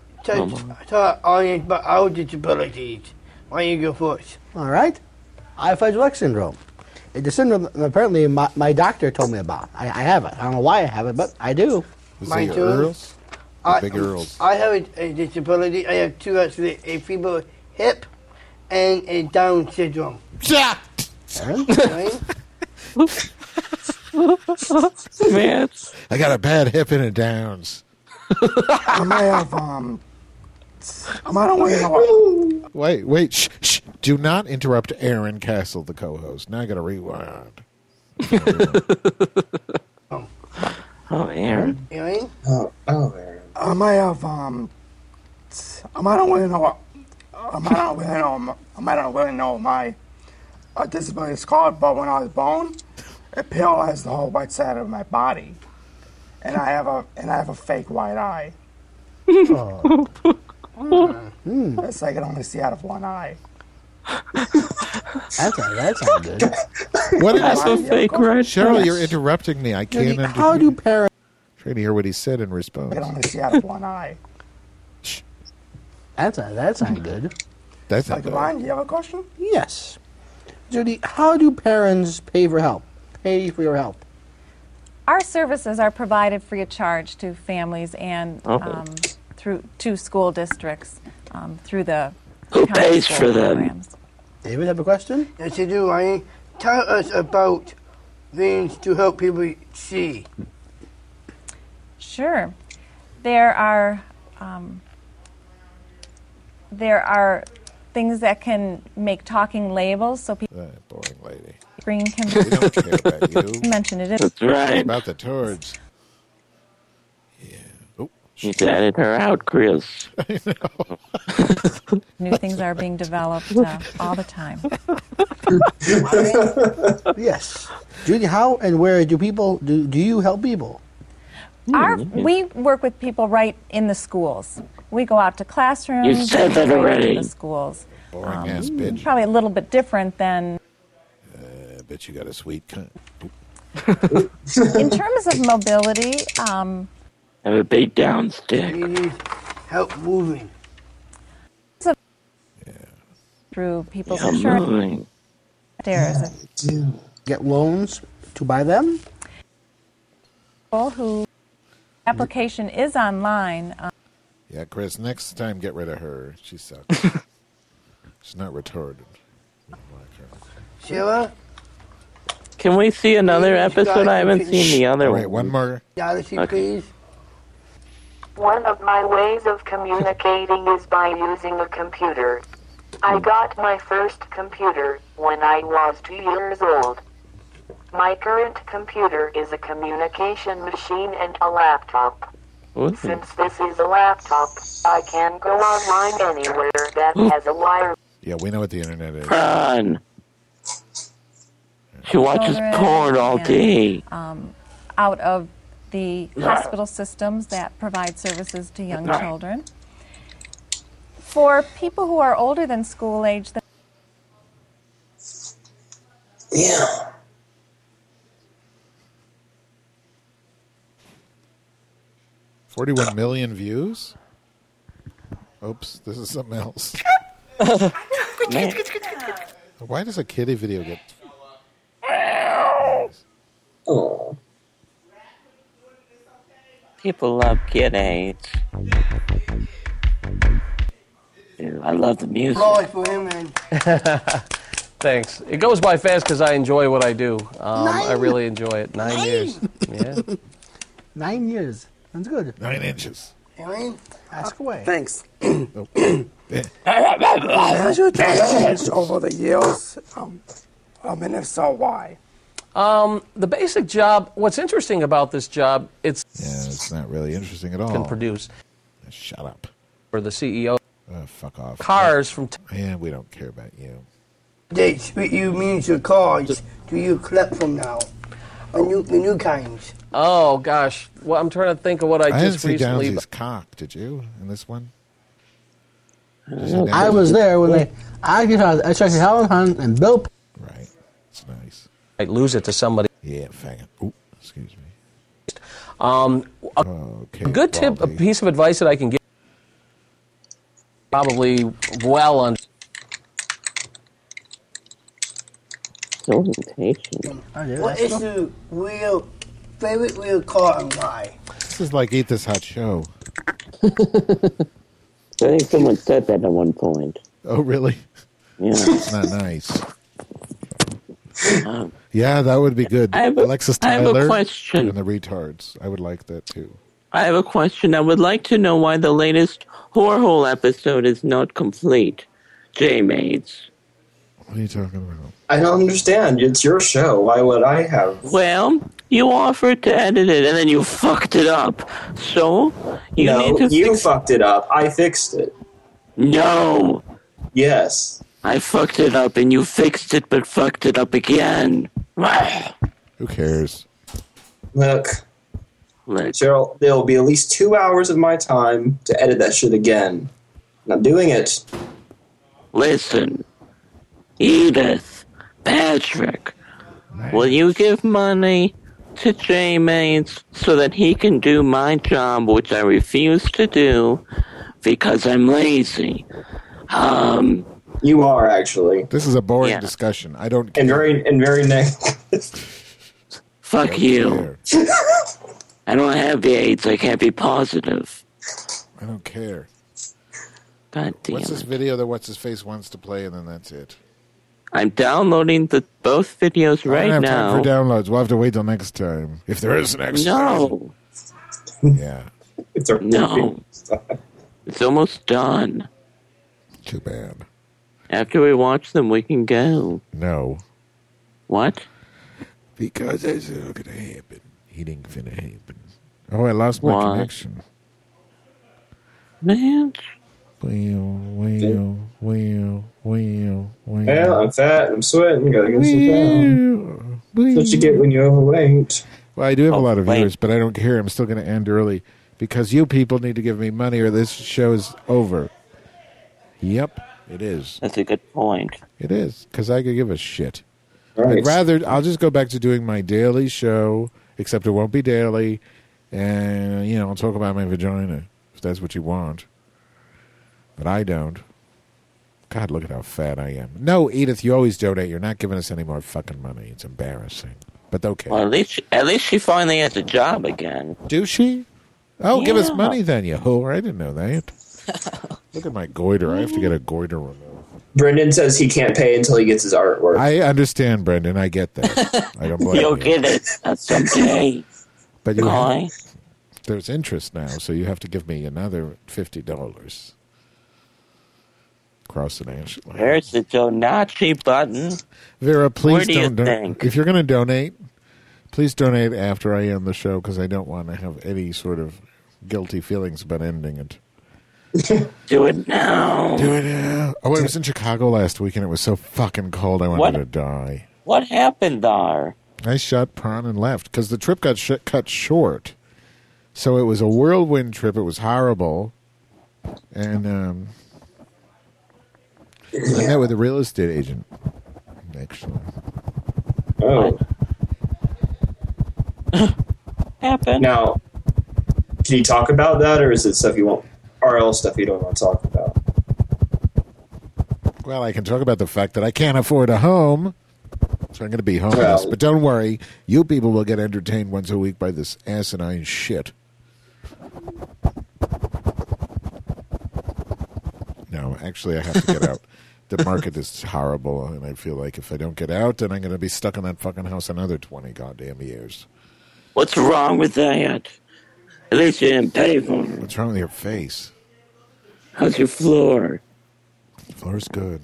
[SPEAKER 10] Tell audience about our disabilities. Why don't you go first?
[SPEAKER 13] All right. I have Fragile X syndrome. It's a syndrome apparently my doctor told me about. I have it. I don't know why I have it, but I do.
[SPEAKER 10] Mine too. I have a disability. I have two actually, a feeble hip and a Down syndrome.
[SPEAKER 1] Yeah.
[SPEAKER 2] Man.
[SPEAKER 1] I got a bad hip and a Downs.
[SPEAKER 14] I may have, I don't really know.
[SPEAKER 1] Wait, shh. Do not interrupt Aaron Castle, the co-host. Now I got to rewind.
[SPEAKER 2] Oh, Aaron.
[SPEAKER 10] Aaron?
[SPEAKER 3] Oh, Aaron.
[SPEAKER 14] I may have, I don't really know what my disability is called, but when I was born, it paralyzed the whole right side of my body, and I have a fake white eye. It's like I can only see out of one eye.
[SPEAKER 13] That's not good.
[SPEAKER 1] What is
[SPEAKER 2] That's a fake right?
[SPEAKER 1] Cheryl, you're interrupting me. I can't understand.
[SPEAKER 13] How do parents...
[SPEAKER 1] Trying to hear what he said in response.
[SPEAKER 14] I can only see out of one eye.
[SPEAKER 13] That's not good.
[SPEAKER 1] That's not good.
[SPEAKER 14] Ryan, do you have a question?
[SPEAKER 13] Yes. Judy, how do parents pay for your help?
[SPEAKER 11] Our services are provided free of charge to families and to school districts through the
[SPEAKER 2] Who pays for them?
[SPEAKER 11] Programs.
[SPEAKER 13] David, have a question?
[SPEAKER 10] Yes, you do, Ryan. tell us about things to help people see.
[SPEAKER 11] Sure. There are things that can make talking labels so people.
[SPEAKER 1] Boring lady.
[SPEAKER 11] Screen can.
[SPEAKER 1] We don't care about you.
[SPEAKER 11] Mention it.
[SPEAKER 2] That's right.
[SPEAKER 1] About the turds.
[SPEAKER 2] You edited her out, Chris.
[SPEAKER 1] I know.
[SPEAKER 11] New things are being developed all the time.
[SPEAKER 13] Yes. Judy, how and where do you help people?
[SPEAKER 11] We work with people right in the schools. We go out to classrooms.
[SPEAKER 2] You said that already.
[SPEAKER 11] To the schools.
[SPEAKER 1] Boring ass bitch.
[SPEAKER 11] Probably a little bit different than.
[SPEAKER 1] I bet you got a sweet cunt.
[SPEAKER 11] In terms of mobility.
[SPEAKER 2] Have a big down stick.
[SPEAKER 10] You need help moving.
[SPEAKER 11] Through people's insurance.
[SPEAKER 13] Get loans to buy them?
[SPEAKER 11] People who application is online.
[SPEAKER 1] Yeah, Chris, next time get rid of her. She sucks. She's not retarded.
[SPEAKER 10] Sheila?
[SPEAKER 2] Can we see another episode? I haven't seen the other one.
[SPEAKER 1] Wait, one more.
[SPEAKER 10] Galaxy, please.
[SPEAKER 12] One of my ways of communicating is by using a computer. I got my first computer when I was 2 years old. My current computer is a communication machine and a laptop. Since this is a laptop, I can go online anywhere that has a wire.
[SPEAKER 1] Yeah, we know what the internet is.
[SPEAKER 2] Run. She watches porn all day.
[SPEAKER 11] Out of the hospital systems that provide services to young children. For people who are older than school age,
[SPEAKER 3] Yeah.
[SPEAKER 1] $41 million views? Oops, this is something else. Why does a kiddie video get...
[SPEAKER 3] Oh.
[SPEAKER 2] People love kiddies. I love the music.
[SPEAKER 10] For him, man.
[SPEAKER 15] Thanks. It goes by fast because I enjoy what I do. I really enjoy it. 9 years. Yeah.
[SPEAKER 13] 9 years. That's good.
[SPEAKER 1] 9 inches.
[SPEAKER 10] Aaron?
[SPEAKER 13] Ask away.
[SPEAKER 14] Thanks.
[SPEAKER 1] Oh.
[SPEAKER 14] Has your job changed over the years? And if so, why?
[SPEAKER 15] The basic job, what's interesting about this job, it's
[SPEAKER 1] not really interesting at all.
[SPEAKER 15] Can produce.
[SPEAKER 1] Shut up.
[SPEAKER 15] For the CEO.
[SPEAKER 1] Fuck off.
[SPEAKER 15] Cars from...
[SPEAKER 1] Yeah, we don't care about you.
[SPEAKER 10] They speak you means your cars. Do you collect from now? The new kinds.
[SPEAKER 15] Oh, gosh. Well, I'm trying to think of what I just
[SPEAKER 1] didn't
[SPEAKER 15] recently...
[SPEAKER 1] see Downs' cock, did you, in this one?
[SPEAKER 13] I was there when they... I checked Helen Hunt and Bill...
[SPEAKER 1] Right. It's nice.
[SPEAKER 15] I'd lose it to somebody.
[SPEAKER 1] Yeah, faggot. Ooh, excuse me.
[SPEAKER 15] A good tip, a piece of advice that I can give, probably well on...
[SPEAKER 10] What is the favorite real car and why?
[SPEAKER 1] This is like Eat This Hot Show.
[SPEAKER 2] I think someone said that at one point.
[SPEAKER 1] Oh, really?
[SPEAKER 2] Yeah.
[SPEAKER 1] It's not nice. Yeah, that would be good. Alexis Tyler
[SPEAKER 2] I have a question.
[SPEAKER 1] And the retards. I would like that, too.
[SPEAKER 2] I have a question. I would like to know why the latest Whore Hole episode is not complete. J-Maids.
[SPEAKER 1] What are you talking about?
[SPEAKER 3] I don't understand. It's your show. Why would I have...
[SPEAKER 2] Well, you offered to edit it, and then you fucked it up. So,
[SPEAKER 3] you fucked it up. I fixed it.
[SPEAKER 2] No.
[SPEAKER 3] Yes.
[SPEAKER 2] I fucked it up, and you fixed it, but fucked it up again.
[SPEAKER 1] Who cares?
[SPEAKER 3] Look. Cheryl, there'll be at least 2 hours of my time to edit that shit again. And I'm doing it.
[SPEAKER 2] Listen. Edith, Patrick, will you give money to J-Maids so that he can do my job, which I refuse to do because I'm lazy?
[SPEAKER 3] You are, actually.
[SPEAKER 1] This is a boring discussion. I don't care.
[SPEAKER 3] And very negative.
[SPEAKER 2] Fuck you. I don't have the AIDS. I can't be positive.
[SPEAKER 1] I don't care.
[SPEAKER 2] God damn
[SPEAKER 1] What's this video that What's-His-Face wants to play, and then that's it?
[SPEAKER 2] I'm downloading both videos
[SPEAKER 1] I
[SPEAKER 2] right
[SPEAKER 1] don't have
[SPEAKER 2] now.
[SPEAKER 1] time for downloads. We'll have to wait till next time. If there is next
[SPEAKER 2] No.
[SPEAKER 1] time. Yeah.
[SPEAKER 2] No. It's almost done.
[SPEAKER 1] Too bad.
[SPEAKER 2] After we watch them, we can go.
[SPEAKER 1] No.
[SPEAKER 2] What?
[SPEAKER 1] Because that's not going to happen. It ain't finna happen. Oh, I lost my
[SPEAKER 2] What?
[SPEAKER 1] connection.
[SPEAKER 2] Man.
[SPEAKER 1] Well.
[SPEAKER 3] Well, I'm fat, I'm sweating, gotta get some down. That's what you get when you're overweight.
[SPEAKER 1] Well, I do have a lot of viewers, but I don't care. I'm still going to end early because you people need to give me money or this show is over. Yep, it is.
[SPEAKER 2] That's a good point.
[SPEAKER 1] It is, because I could give a shit.
[SPEAKER 3] Right.
[SPEAKER 1] I'll just go back to doing my daily show, except it won't be daily, and, I'll talk about my vagina, if that's what you want. But I don't. God, look at how fat I am. No, Edith, you always donate. You're not giving us any more fucking money. It's embarrassing. But okay.
[SPEAKER 2] Well, at least she finally has a job again.
[SPEAKER 1] Do she? Oh, give us
[SPEAKER 2] Yeah.
[SPEAKER 1] money then, you whore. I didn't know that. Look at my goiter. I have to get a goiter removed.
[SPEAKER 3] Brendan says he can't pay until he gets his artwork.
[SPEAKER 1] I understand, Brendan. I get that. I don't blame
[SPEAKER 2] You'll
[SPEAKER 1] you.
[SPEAKER 2] get it. That's okay.
[SPEAKER 1] But you
[SPEAKER 2] Why?
[SPEAKER 1] there's interest now, so you have to give me another $50. Cross it, Ashley.
[SPEAKER 2] There's the Donachi button.
[SPEAKER 1] Vera, please
[SPEAKER 2] Where do you
[SPEAKER 1] don't.
[SPEAKER 2] think?
[SPEAKER 1] If you're going to donate, please donate after I end the show because I don't want to have any sort of guilty feelings about ending it.
[SPEAKER 2] Do it now.
[SPEAKER 1] Do it now. Oh, I was in Chicago last week and it was so fucking cold I wanted to die.
[SPEAKER 2] What happened there?
[SPEAKER 1] I shot Prawn and left because the trip got cut short. So it was a whirlwind trip. It was horrible. And I met with a real estate agent, actually.
[SPEAKER 3] Oh.
[SPEAKER 2] Happened.
[SPEAKER 3] Now, can you talk about that, or is it stuff you won't, RL stuff you don't want to talk about?
[SPEAKER 1] Well, I can talk about the fact that I can't afford a home, so I'm going to be homeless.
[SPEAKER 3] Well-
[SPEAKER 1] But don't worry, you people will get entertained once a week by this asinine shit. No, actually, I have to get out. The market is horrible, and I feel like if I don't get out, then I'm going to be stuck in that fucking house another 20 goddamn years.
[SPEAKER 2] What's wrong with that? At least you didn't pay for it.
[SPEAKER 1] What's wrong with your face?
[SPEAKER 2] How's your floor?
[SPEAKER 1] The floor's good.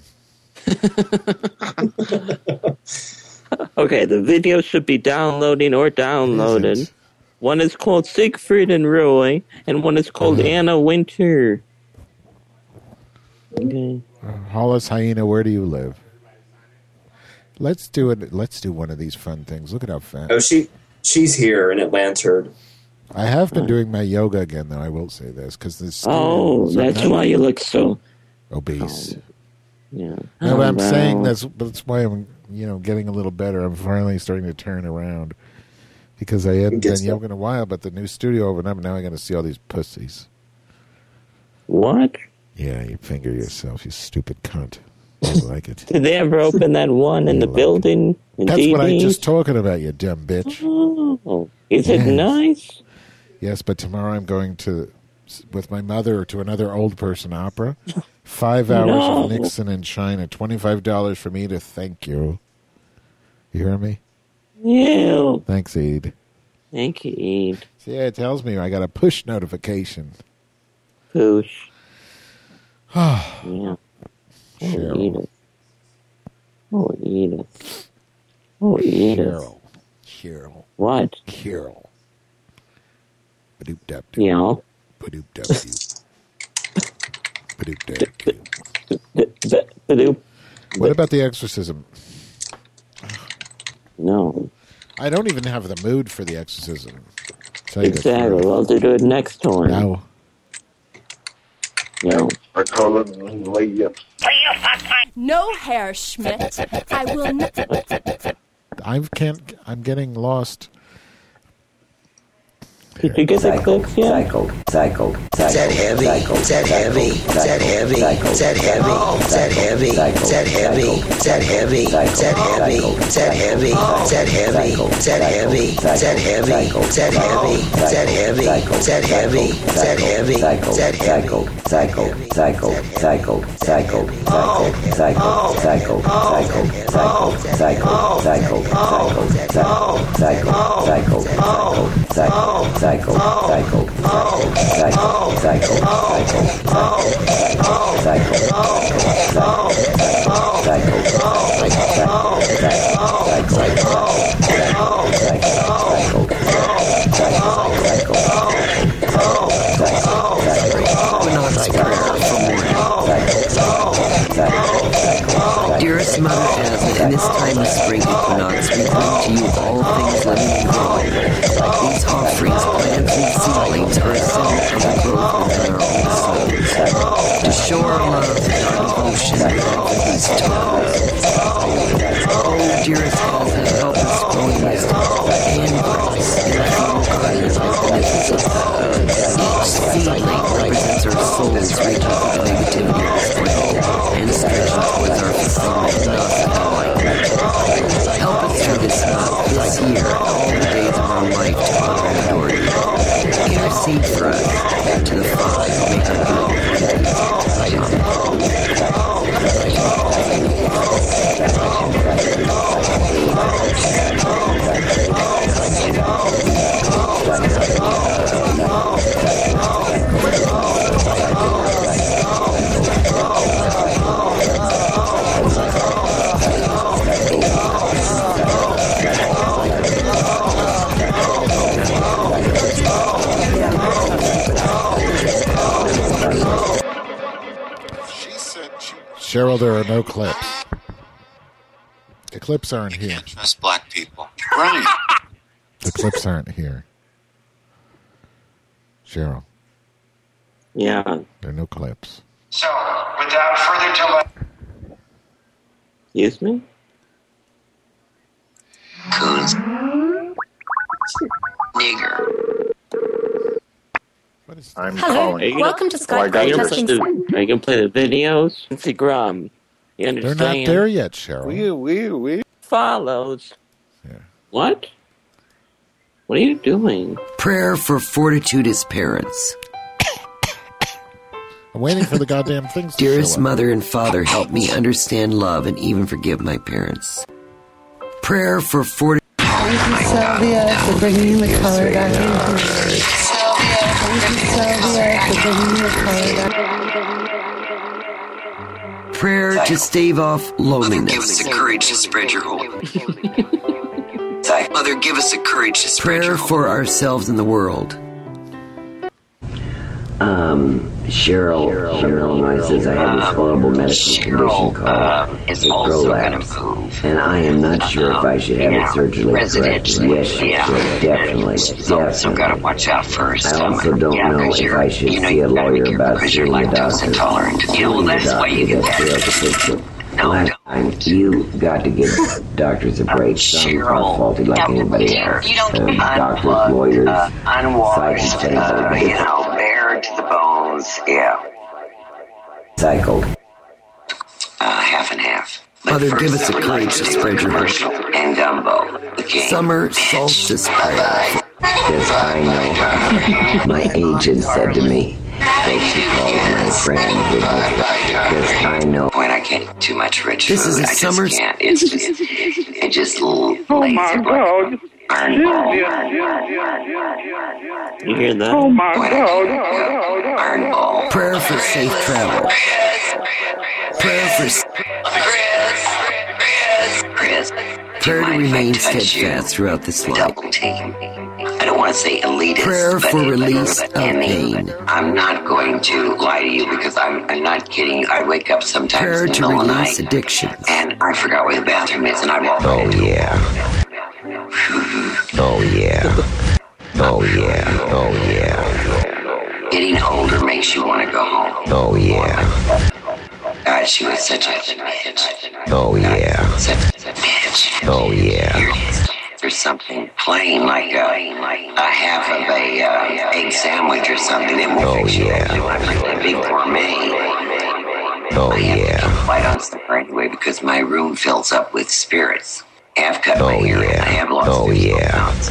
[SPEAKER 2] Okay, the video should be downloading or downloaded. One is called Siegfried and Roy, and one is called Anna Winter. Okay.
[SPEAKER 1] Hollis Hyena, where do you live? Let's do it. Let's do one of these fun things. Look at how fat.
[SPEAKER 3] Oh, she's here in Atlanta.
[SPEAKER 1] I have been doing my yoga again, though. I will say this because this.
[SPEAKER 2] Oh, that's why you look so
[SPEAKER 1] obese.
[SPEAKER 2] Yeah.
[SPEAKER 1] No, but I'm
[SPEAKER 2] wow.
[SPEAKER 1] saying that's why I'm getting a little better. I'm finally starting to turn around because I hadn't done yoga in a while. But the new studio opened up, and now I got to see all these pussies.
[SPEAKER 2] What?
[SPEAKER 1] Yeah, you finger yourself, you stupid cunt. I like it.
[SPEAKER 2] Did they ever open that one in the building? In
[SPEAKER 1] That's what I
[SPEAKER 2] DB?
[SPEAKER 1] just talking about, you dumb bitch.
[SPEAKER 2] Oh, is it nice?
[SPEAKER 1] Yes, but tomorrow I'm going with my mother to another old person opera. 5 hours
[SPEAKER 2] No.
[SPEAKER 1] of Nixon in China. $25 for me to thank you. You hear me?
[SPEAKER 2] Yeah.
[SPEAKER 1] Thanks, Ed.
[SPEAKER 2] Thank you, Ed.
[SPEAKER 1] See, it tells me I got a push notification.
[SPEAKER 2] Push.
[SPEAKER 1] Yeah.
[SPEAKER 2] Oh,
[SPEAKER 1] Cheryl.
[SPEAKER 2] Edith. Oh, Edith. Oh, Edith.
[SPEAKER 1] Cheryl.
[SPEAKER 2] What?
[SPEAKER 1] Cheryl. Ba-doop-dap-doop.
[SPEAKER 2] Yeah.
[SPEAKER 1] Ba-doop-dap-doop.
[SPEAKER 2] Ba-doop.
[SPEAKER 1] What about the exorcism?
[SPEAKER 2] No.
[SPEAKER 1] I don't even have the mood for the exorcism. Tell you the
[SPEAKER 2] Exactly.
[SPEAKER 1] truth.
[SPEAKER 2] Well, to do it next time.
[SPEAKER 1] No.
[SPEAKER 2] No.
[SPEAKER 5] I call it lay up.
[SPEAKER 16] No, Herr Schmidt. I will not.
[SPEAKER 1] I'm getting lost.
[SPEAKER 2] Did you get the clicks yet?
[SPEAKER 7] Cycle. Is that heavy? Is that heavy? Is that heavy? Is that heavy? Is that heavy? Is that heavy? Is that heavy? Is that heavy? Is that heavy? Is that heavy? Is that heavy? Is that heavy? Is that heavy? Is that heavy? Is that heavy? Is that heavy? Is that heavy?
[SPEAKER 17] Dearest Mother Jasmine, in this time of spring equinox, we bring to you all things living and growing. These offerings, plants, and seedlings are essential for the growth within our own souls. To show our love and our devotion for these times. Oh, dearest Jasmine, help us grow in wisdom and grace in the fertile garden of magnificence. Each seedling represents our souls reaching for the negativity of this world and stretching towards our fulfillment and us. Help us through this month, this year, and all the days of our life to honor and adore you. Intercede for us to the Father who makes our good.
[SPEAKER 1] Cheryl, there are no clips. The clips aren't here.
[SPEAKER 18] Can't trust black people. Right.
[SPEAKER 1] The clips aren't here. Cheryl.
[SPEAKER 2] Yeah.
[SPEAKER 1] There are no clips.
[SPEAKER 18] So, without further delay...
[SPEAKER 2] Excuse me?
[SPEAKER 17] Coons. Nigger.
[SPEAKER 2] I'm
[SPEAKER 19] Hello. Welcome to Skype.
[SPEAKER 2] Are you going to play the videos? Instagram. You understand?
[SPEAKER 1] They're not there yet, Cheryl.
[SPEAKER 2] We follows. Yeah. What? What are you doing?
[SPEAKER 17] Prayer for fortitude as parents.
[SPEAKER 1] I'm waiting for the goddamn things to
[SPEAKER 17] Dearest
[SPEAKER 1] show up.
[SPEAKER 17] Mother and Father, help me understand love and even forgive my parents. Prayer for fortitude.
[SPEAKER 20] Thank you, Sylvia, for bringing the color back into it. Thank you, Sylvia, for bringing the color back.
[SPEAKER 17] Prayer to stave off loneliness.
[SPEAKER 18] Give us the courage to spread your hope. Mother, give us the courage to spread your
[SPEAKER 17] hope. Prayer for ourselves and the world.
[SPEAKER 7] Cheryl from Illinois says I have this horrible medical condition called
[SPEAKER 8] is also going to
[SPEAKER 7] prolapse,
[SPEAKER 8] move.
[SPEAKER 7] and I am not sure if I should have it surgically corrected. Yes, she should, definitely.
[SPEAKER 8] So got to watch out for
[SPEAKER 7] I also don't know if I should see a lawyer about seeing a doctor.
[SPEAKER 8] Well, that's why you get that.
[SPEAKER 7] Last time, you got to give doctors a break. Some are faulty like anybody else. Doctors, lawyers,
[SPEAKER 8] unwashed, bare to the bones. Yeah.
[SPEAKER 7] Cycle.
[SPEAKER 8] Half and half.
[SPEAKER 17] Mother, give us the courage to spread your hope.
[SPEAKER 8] And gumbo.
[SPEAKER 17] Summer solstice prayer.
[SPEAKER 7] Yes, I know. My agent said to me that she called my friend. Yes, I know.
[SPEAKER 8] When I can't eat too much rich
[SPEAKER 17] this
[SPEAKER 8] food,
[SPEAKER 17] is a
[SPEAKER 8] I
[SPEAKER 17] summer.
[SPEAKER 8] just can't. It just
[SPEAKER 19] Oh my God.
[SPEAKER 2] You hear that?
[SPEAKER 19] Oh my God.
[SPEAKER 17] Prayer for safe travel. Prayer to remain steadfast throughout this life.
[SPEAKER 8] I don't want to say elitist.
[SPEAKER 17] Prayer for release of pain.
[SPEAKER 8] I'm not going to lie to you because I'm not kidding you. I wake up sometimes
[SPEAKER 17] Prayer
[SPEAKER 8] in the
[SPEAKER 17] to
[SPEAKER 8] middle of the
[SPEAKER 17] release
[SPEAKER 8] night
[SPEAKER 17] addictions.
[SPEAKER 8] and I forgot where the bathroom is and I walk
[SPEAKER 7] Oh yeah. Oh yeah. Oh yeah. Oh yeah.
[SPEAKER 8] Getting older makes you want to go home.
[SPEAKER 7] Oh yeah.
[SPEAKER 8] God, she was such a bitch.
[SPEAKER 7] Oh yeah.
[SPEAKER 8] Such a bitch.
[SPEAKER 7] Oh yeah.
[SPEAKER 8] There's something
[SPEAKER 7] plain, like a half of a egg sandwich or something, it won't fix you. Like a big gourmet. I have to keep light on stuff right away because my room fills up with spirits. I have cut my hair. I have lost pounds.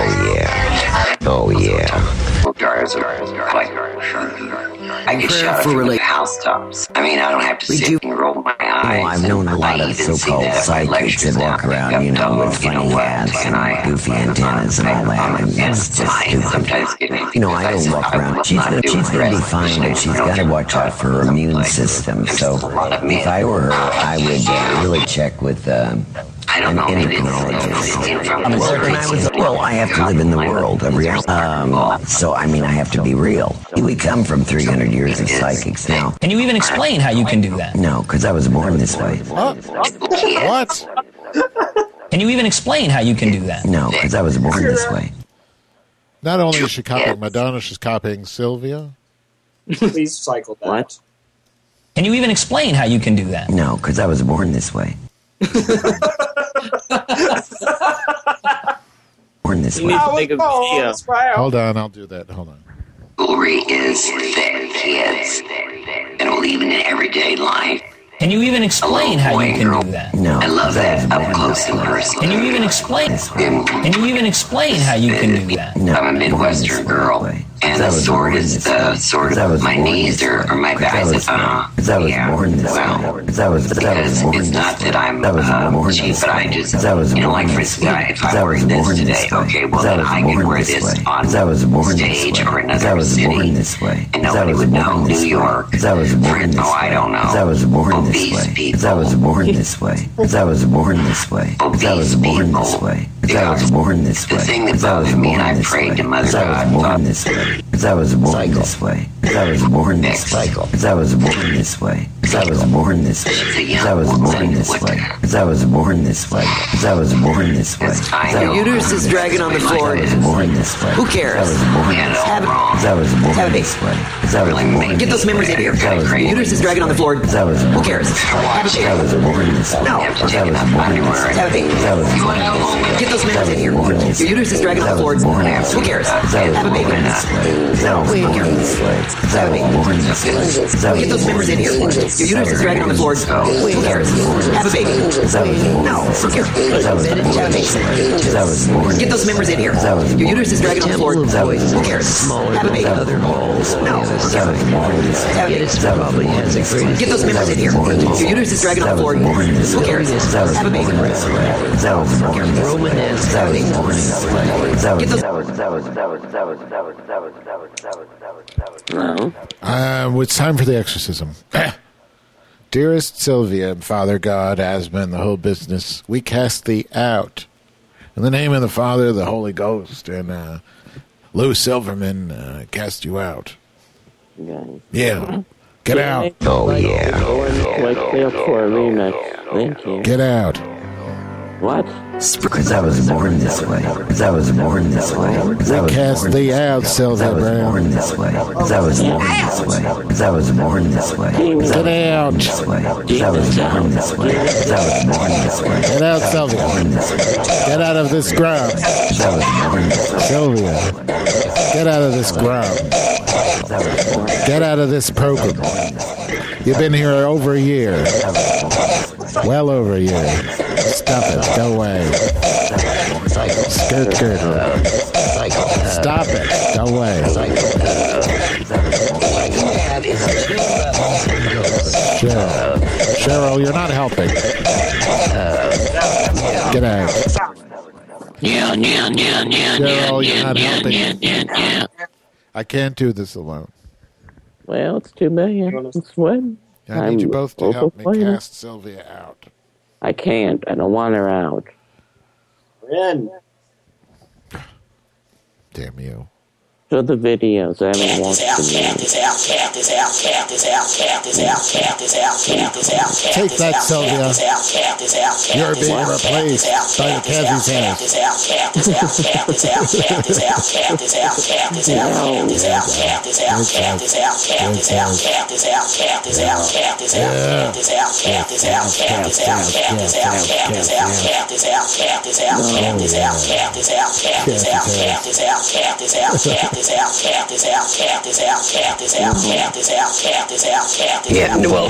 [SPEAKER 7] I get shot from the housetops. I mean, I don't have to sit and roll my eyes.
[SPEAKER 17] I've known a lot of so-called psychics that walk around, with funny hats and goofy antennas and all that. And it's just stupid. I don't walk around. She's going to be fine, but she's got to watch out for her immune system. So if I were her, I would really check with an endocrinologist. I have to live in the world of reality. So, I have to be real. We come from 300 years of psychics now.
[SPEAKER 21] Can you even explain how you can do that?
[SPEAKER 17] No, because I was born this way.
[SPEAKER 1] What?
[SPEAKER 21] Can you even explain how you can do that?
[SPEAKER 17] No, because I was born this way.
[SPEAKER 1] Not only is she copying Madonna, she's copying Sylvia.
[SPEAKER 3] Please cycle that.
[SPEAKER 21] What? Can you even explain how you can do that?
[SPEAKER 17] No, because I was born this way. Born this way.
[SPEAKER 1] Hold on, I'll do that. Hold on.
[SPEAKER 7] Jewelry is thick, kids. And will even in everyday life.
[SPEAKER 21] Can you even explain how you can do that?
[SPEAKER 17] No.
[SPEAKER 7] I love that up close and personal.
[SPEAKER 21] Can you even explain? Can you even explain how you can do that?
[SPEAKER 17] No.
[SPEAKER 7] I'm a Midwestern girl. And the sword is the sword of my knees or my back.
[SPEAKER 17] Because I was born this way.
[SPEAKER 7] Because it's not that I'm cheap, but I just, like for instance, if I wear this today, okay, well then I can wear this on stage or another city, and nobody would know. New York, I don't know. Obese people.
[SPEAKER 17] I was born this way. I was born this way. I was born this way. I was born this way.
[SPEAKER 7] The thing that bothered me, and I prayed to Mother God.
[SPEAKER 17] I was born this way. I was born this way. I was born this way. I was born this way. I was born this way. I was born this way. I was born this way. I was born this way.
[SPEAKER 7] Your uterus is dragging on the floor.
[SPEAKER 17] I was born this way.
[SPEAKER 7] Who cares?
[SPEAKER 17] I was born this way. I was born this way. I was born.
[SPEAKER 7] Get those members in here. Your uterus is dragging on the floor. Who cares? Have a baby.
[SPEAKER 17] I was born this way.
[SPEAKER 7] No.
[SPEAKER 17] I was born this way.
[SPEAKER 7] Have a baby.
[SPEAKER 17] I was born this way.
[SPEAKER 7] Get those members in here. Your uterus is dragging on the floor. Who cares? Have a baby. Get those members in here. Your uterus is dragging on the floor. Who cares? Have a baby. No. Who cares? Have a baby. Get those members in here. Your uterus is dragging on the floor. Who cares? Have a baby. No.
[SPEAKER 17] Probably has a great.
[SPEAKER 7] Get those members in here. Your uterus is dragging on the floor. Who cares? Have a baby.
[SPEAKER 17] Roman is
[SPEAKER 7] Get those.
[SPEAKER 1] It's time for the exorcism. Dearest Sylvia, Father God, Asma, and the whole business, we cast thee out. In the name of the Father, the Holy Ghost, and Lou Silverman cast you out. Yeah. Get out.
[SPEAKER 2] Oh, yeah.
[SPEAKER 1] Get out.
[SPEAKER 2] What?
[SPEAKER 17] Because I was born this way. I was born this way.
[SPEAKER 1] We cast thee out, Sylvia Brown.
[SPEAKER 17] I was born this way. I was born this way. I was born this way.
[SPEAKER 1] Get out.
[SPEAKER 17] I was born this way. I was born this way.
[SPEAKER 1] Get out, Sylvia. Get out of this ground. Sylvia. Get out of this ground. Get out of this program. You've been here over a year. Well over a year. Stop it. Go away. Skirt. Stop it. Go away. Cheryl, you're not helping. Get out. Cheryl, you're not helping. I can't do this alone.
[SPEAKER 2] Well, it's $2 million. It's when
[SPEAKER 1] I need you both to help me cast Sylvia out.
[SPEAKER 2] I can't. I don't want her out.
[SPEAKER 3] We're in.
[SPEAKER 1] Damn you.
[SPEAKER 2] Show the videos. I haven't watched them yet.
[SPEAKER 1] Take that, Sylvia. You're being replaced by the Kazi's house.
[SPEAKER 7] Yeah, well.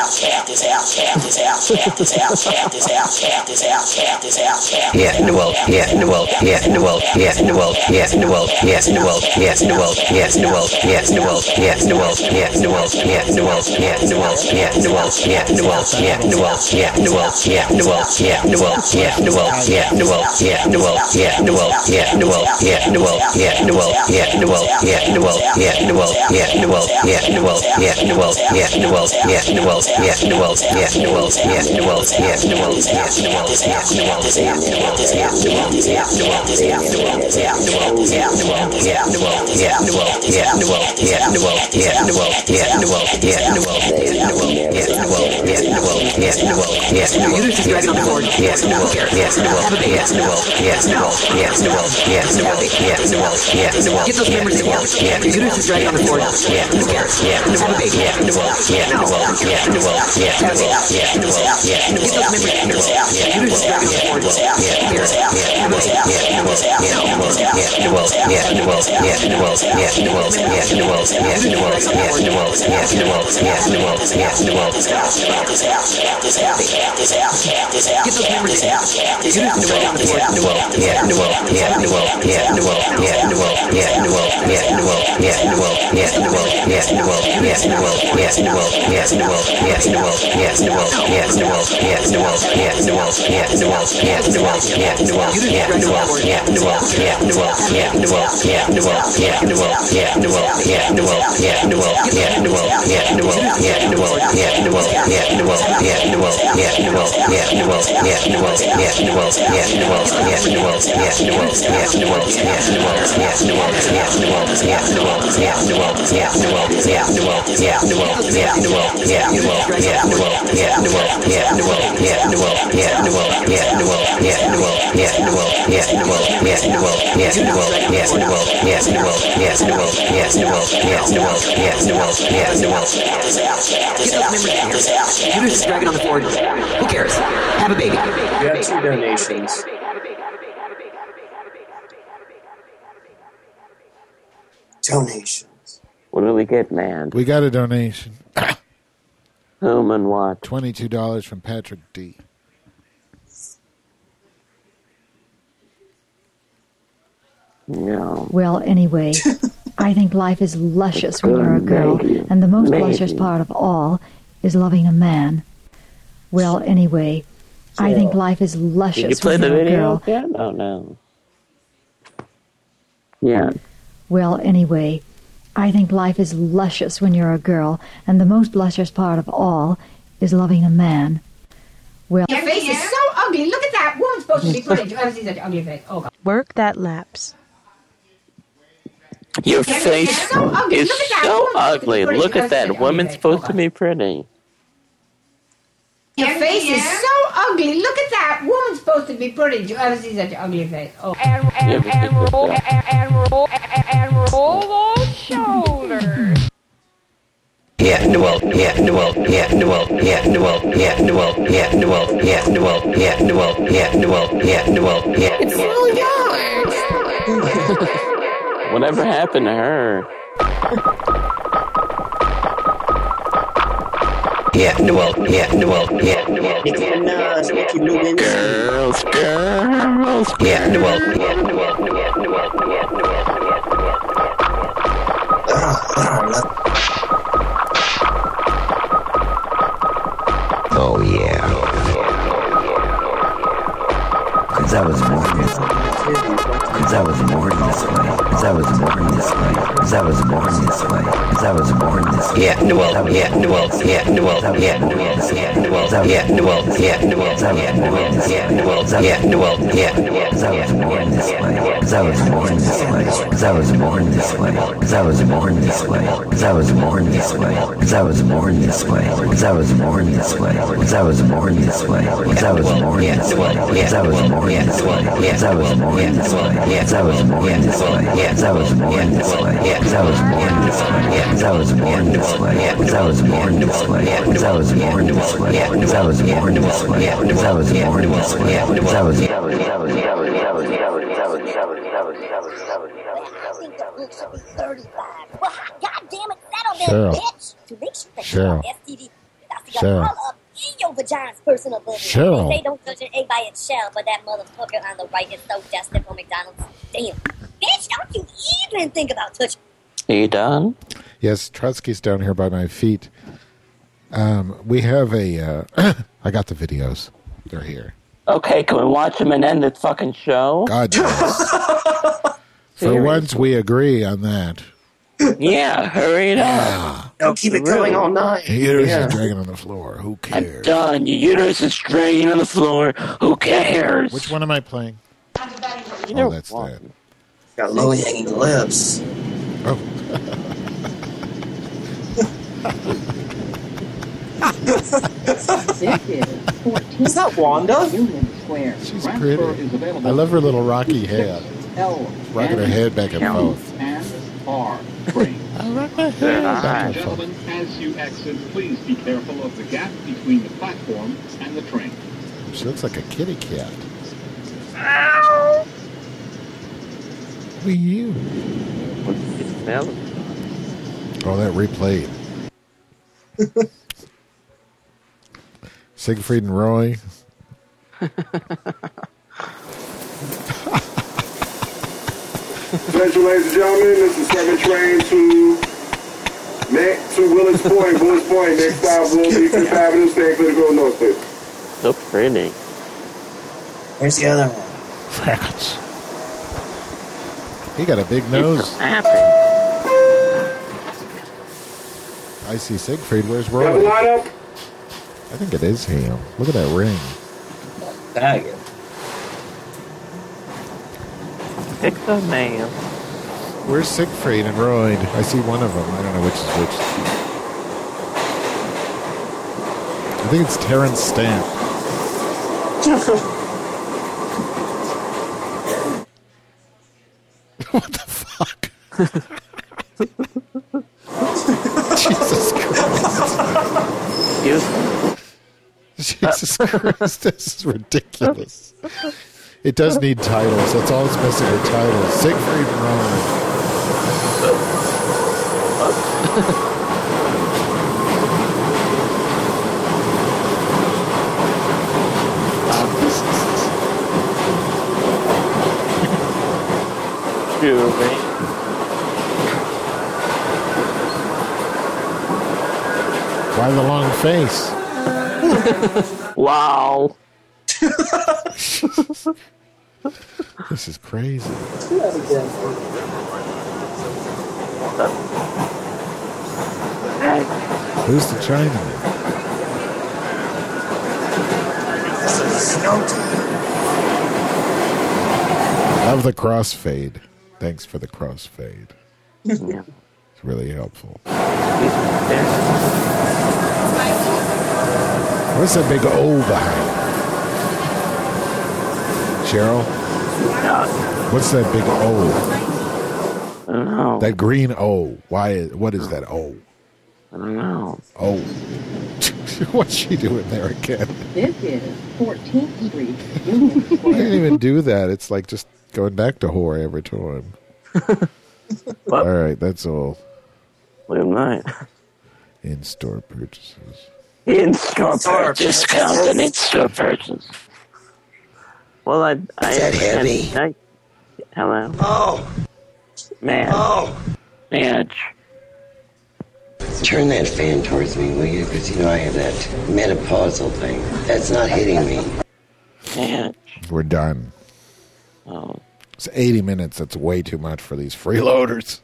[SPEAKER 7] Get those members involved. Your uterus is dragging on the floor. Who cares? Have a baby. Get those members involved. Your uterus is dragging on the floor. Who cares? Have a baby. Who cares? Have a baby.
[SPEAKER 3] We have 2 donations. Donations.
[SPEAKER 2] What do we get, man?
[SPEAKER 1] We got a donation.
[SPEAKER 2] Whom and what?
[SPEAKER 1] $22 from Patrick D.
[SPEAKER 2] No.
[SPEAKER 4] Well, anyway, I think life is luscious when you're a girl, and the most luscious part of all is loving a man. Well, anyway, I think life is luscious
[SPEAKER 2] Did you play
[SPEAKER 4] when
[SPEAKER 2] the
[SPEAKER 4] you're a
[SPEAKER 2] video
[SPEAKER 4] girl.
[SPEAKER 2] yet? Oh, no. Yeah.
[SPEAKER 4] Well, anyway, I think life is luscious when you're a girl, and the most luscious part of all is loving a man. Well,
[SPEAKER 9] Your face is so ugly. Look at that. Woman's supposed to be pretty. You ever see such ugly face? Oh, God.
[SPEAKER 22] Work that laps.
[SPEAKER 2] Your face is so ugly. Look at that. Woman's supposed to be pretty.
[SPEAKER 9] Your face is so ugly. Look at that. Woman's supposed to be pretty. Did you ever see such an ugly face? Oh. And roll those shoulders.
[SPEAKER 2] It's so young. Whatever happened to her? Girls.
[SPEAKER 7] Oh, yeah. 'Cause I was born this way. 'Cause I was born this way. 'Cause I was born this way. 'Cause I was born this way. 'Cause I was born this way. Yeah, well, yeah, well, yeah, well, yeah, well, yeah, well, yeah, well, yeah, well, yeah, well, yeah, well, yeah, well, yeah, well. 'Cause I was born this way. 'Cause I was born this way. 'Cause I was born this way. 'Cause I was born this way. 'Cause I was born this way. 'Cause I was born this way. 'Cause I was born this way. 'Cause I was born this way. 'Cause I was born this way. 'Cause I was born this way. 'Cause I was born this way. 'Cause I was born this way. 'Cause I was born this way. 'Cause I was born this way. 'Cause I was born this way. 'Cause I was born this way. 'Cause I was born this way. 'Cause I was born this way. 'Cause I was born this way. 'Cause I was
[SPEAKER 1] Cheryl. Cheryl. Cheryl.
[SPEAKER 6] Your vagina's personal business.
[SPEAKER 1] Cheryl.
[SPEAKER 6] They don't judge an egg by its shell, but that motherfucker on the right is so destined for McDonald's. Damn. Bitch, don't you even think about touching.
[SPEAKER 2] Are you done?
[SPEAKER 1] Yes, Trotsky's down here by my feet. We have a... I got the videos. They're here.
[SPEAKER 2] Okay, can we watch them and end this fucking show?
[SPEAKER 1] God, yes. For once, we agree on that.
[SPEAKER 2] Yeah, hurry it up.
[SPEAKER 3] No, keep it going all night.
[SPEAKER 1] Your uterus is dragging on the floor. Who cares?
[SPEAKER 2] I'm done. Your uterus is dragging on the floor. Who cares?
[SPEAKER 1] Which one am I playing?
[SPEAKER 2] Oh,
[SPEAKER 1] that's that.
[SPEAKER 3] Got low hanging lips.
[SPEAKER 1] Oh.
[SPEAKER 3] Is that Wanda?
[SPEAKER 1] She's pretty. I love her little rocky head. Rocking her head back and forth.
[SPEAKER 22] R. Train. Ladies and gentlemen, as you exit, please be careful of the gap between the platform and the train.
[SPEAKER 1] She looks like a kitty cat.
[SPEAKER 2] Ow!
[SPEAKER 1] Who are you?
[SPEAKER 2] What's the smell?
[SPEAKER 1] Oh, that replayed. Siegfried and Roy.
[SPEAKER 23] Attention, ladies and gentlemen, this is 7 train to Willis Point. Willis Point, next stop will be 5th Avenue, staying clear to go north, please.
[SPEAKER 2] So pretty.
[SPEAKER 3] Where's the other one?
[SPEAKER 1] Facts. He got a big nose. I see Siegfried. Where's Roy?
[SPEAKER 23] Got the lineup?
[SPEAKER 1] I think it is him. Look at that ring.
[SPEAKER 3] Bag it.
[SPEAKER 2] Pick the man.
[SPEAKER 1] Where's Siegfried and Roy? I see one of them. I don't know which is which. I think it's Terrence Stamp. What the fuck? Jesus Christ. Jesus Christ, this is ridiculous. It does need titles. That's all it's missing are titles. Siegfried and Roy. Why the long face?
[SPEAKER 2] Wow.
[SPEAKER 1] This is crazy. Who's the Chinaman? Love the crossfade. Thanks for the crossfade.
[SPEAKER 2] Yeah.
[SPEAKER 1] It's really helpful. What's that big O behind it? Cheryl? What's that big O?
[SPEAKER 2] I don't know.
[SPEAKER 1] That green O. What is that O?
[SPEAKER 2] I don't know.
[SPEAKER 1] Oh. What's she doing there again?
[SPEAKER 24] This is 14th Street, Union
[SPEAKER 1] I didn't even do that. It's like just going back to whore every time. All right, that's all.
[SPEAKER 2] Good night.
[SPEAKER 1] In-store purchases.
[SPEAKER 2] In-store purchase. Discount and in-store purchase. Well, is that heavy? Hello.
[SPEAKER 7] Oh.
[SPEAKER 2] Man.
[SPEAKER 7] Oh.
[SPEAKER 2] Man.
[SPEAKER 7] Turn that fan towards me, will you? Because, I have that menopausal thing. That's not hitting me.
[SPEAKER 2] Man.
[SPEAKER 1] We're done.
[SPEAKER 2] Oh.
[SPEAKER 1] It's 80 minutes. That's way too much for these freeloaders.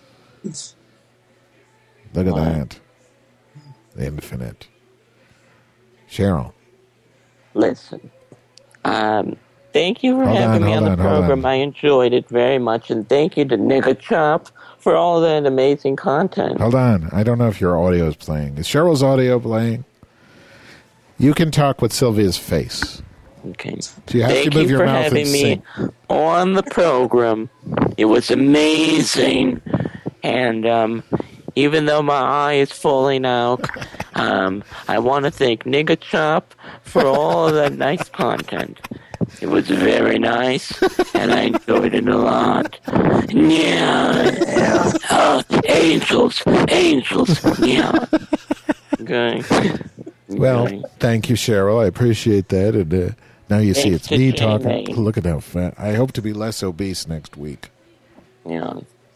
[SPEAKER 1] Look at that. Infinite. Cheryl.
[SPEAKER 2] Listen. Thank you for having me on the program. I enjoyed it very much. And thank you to Nigga Chop for all that amazing content.
[SPEAKER 1] Hold on. I don't know if your audio is playing. Is Cheryl's audio playing? You can talk with Sylvia's face.
[SPEAKER 2] Okay.
[SPEAKER 1] So you have to move your mouth and sing.
[SPEAKER 2] Thank you for having me on the program. It was amazing. And even though my eye is falling out, I want to thank Nigga Chop for all of that nice content. It was very nice, and I enjoyed it a lot. Yeah. Angels. Yeah. Okay.
[SPEAKER 1] Well, thank you, Cheryl. I appreciate that. And now you see it's me talking. Look at how fat. I hope to be less obese next week.
[SPEAKER 2] Yeah.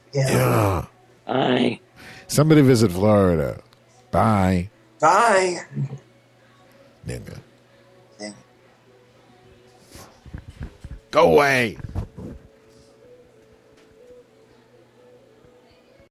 [SPEAKER 1] Bye. Somebody visit Florida. Bye.
[SPEAKER 3] Bye.
[SPEAKER 1] Nigga. Go away.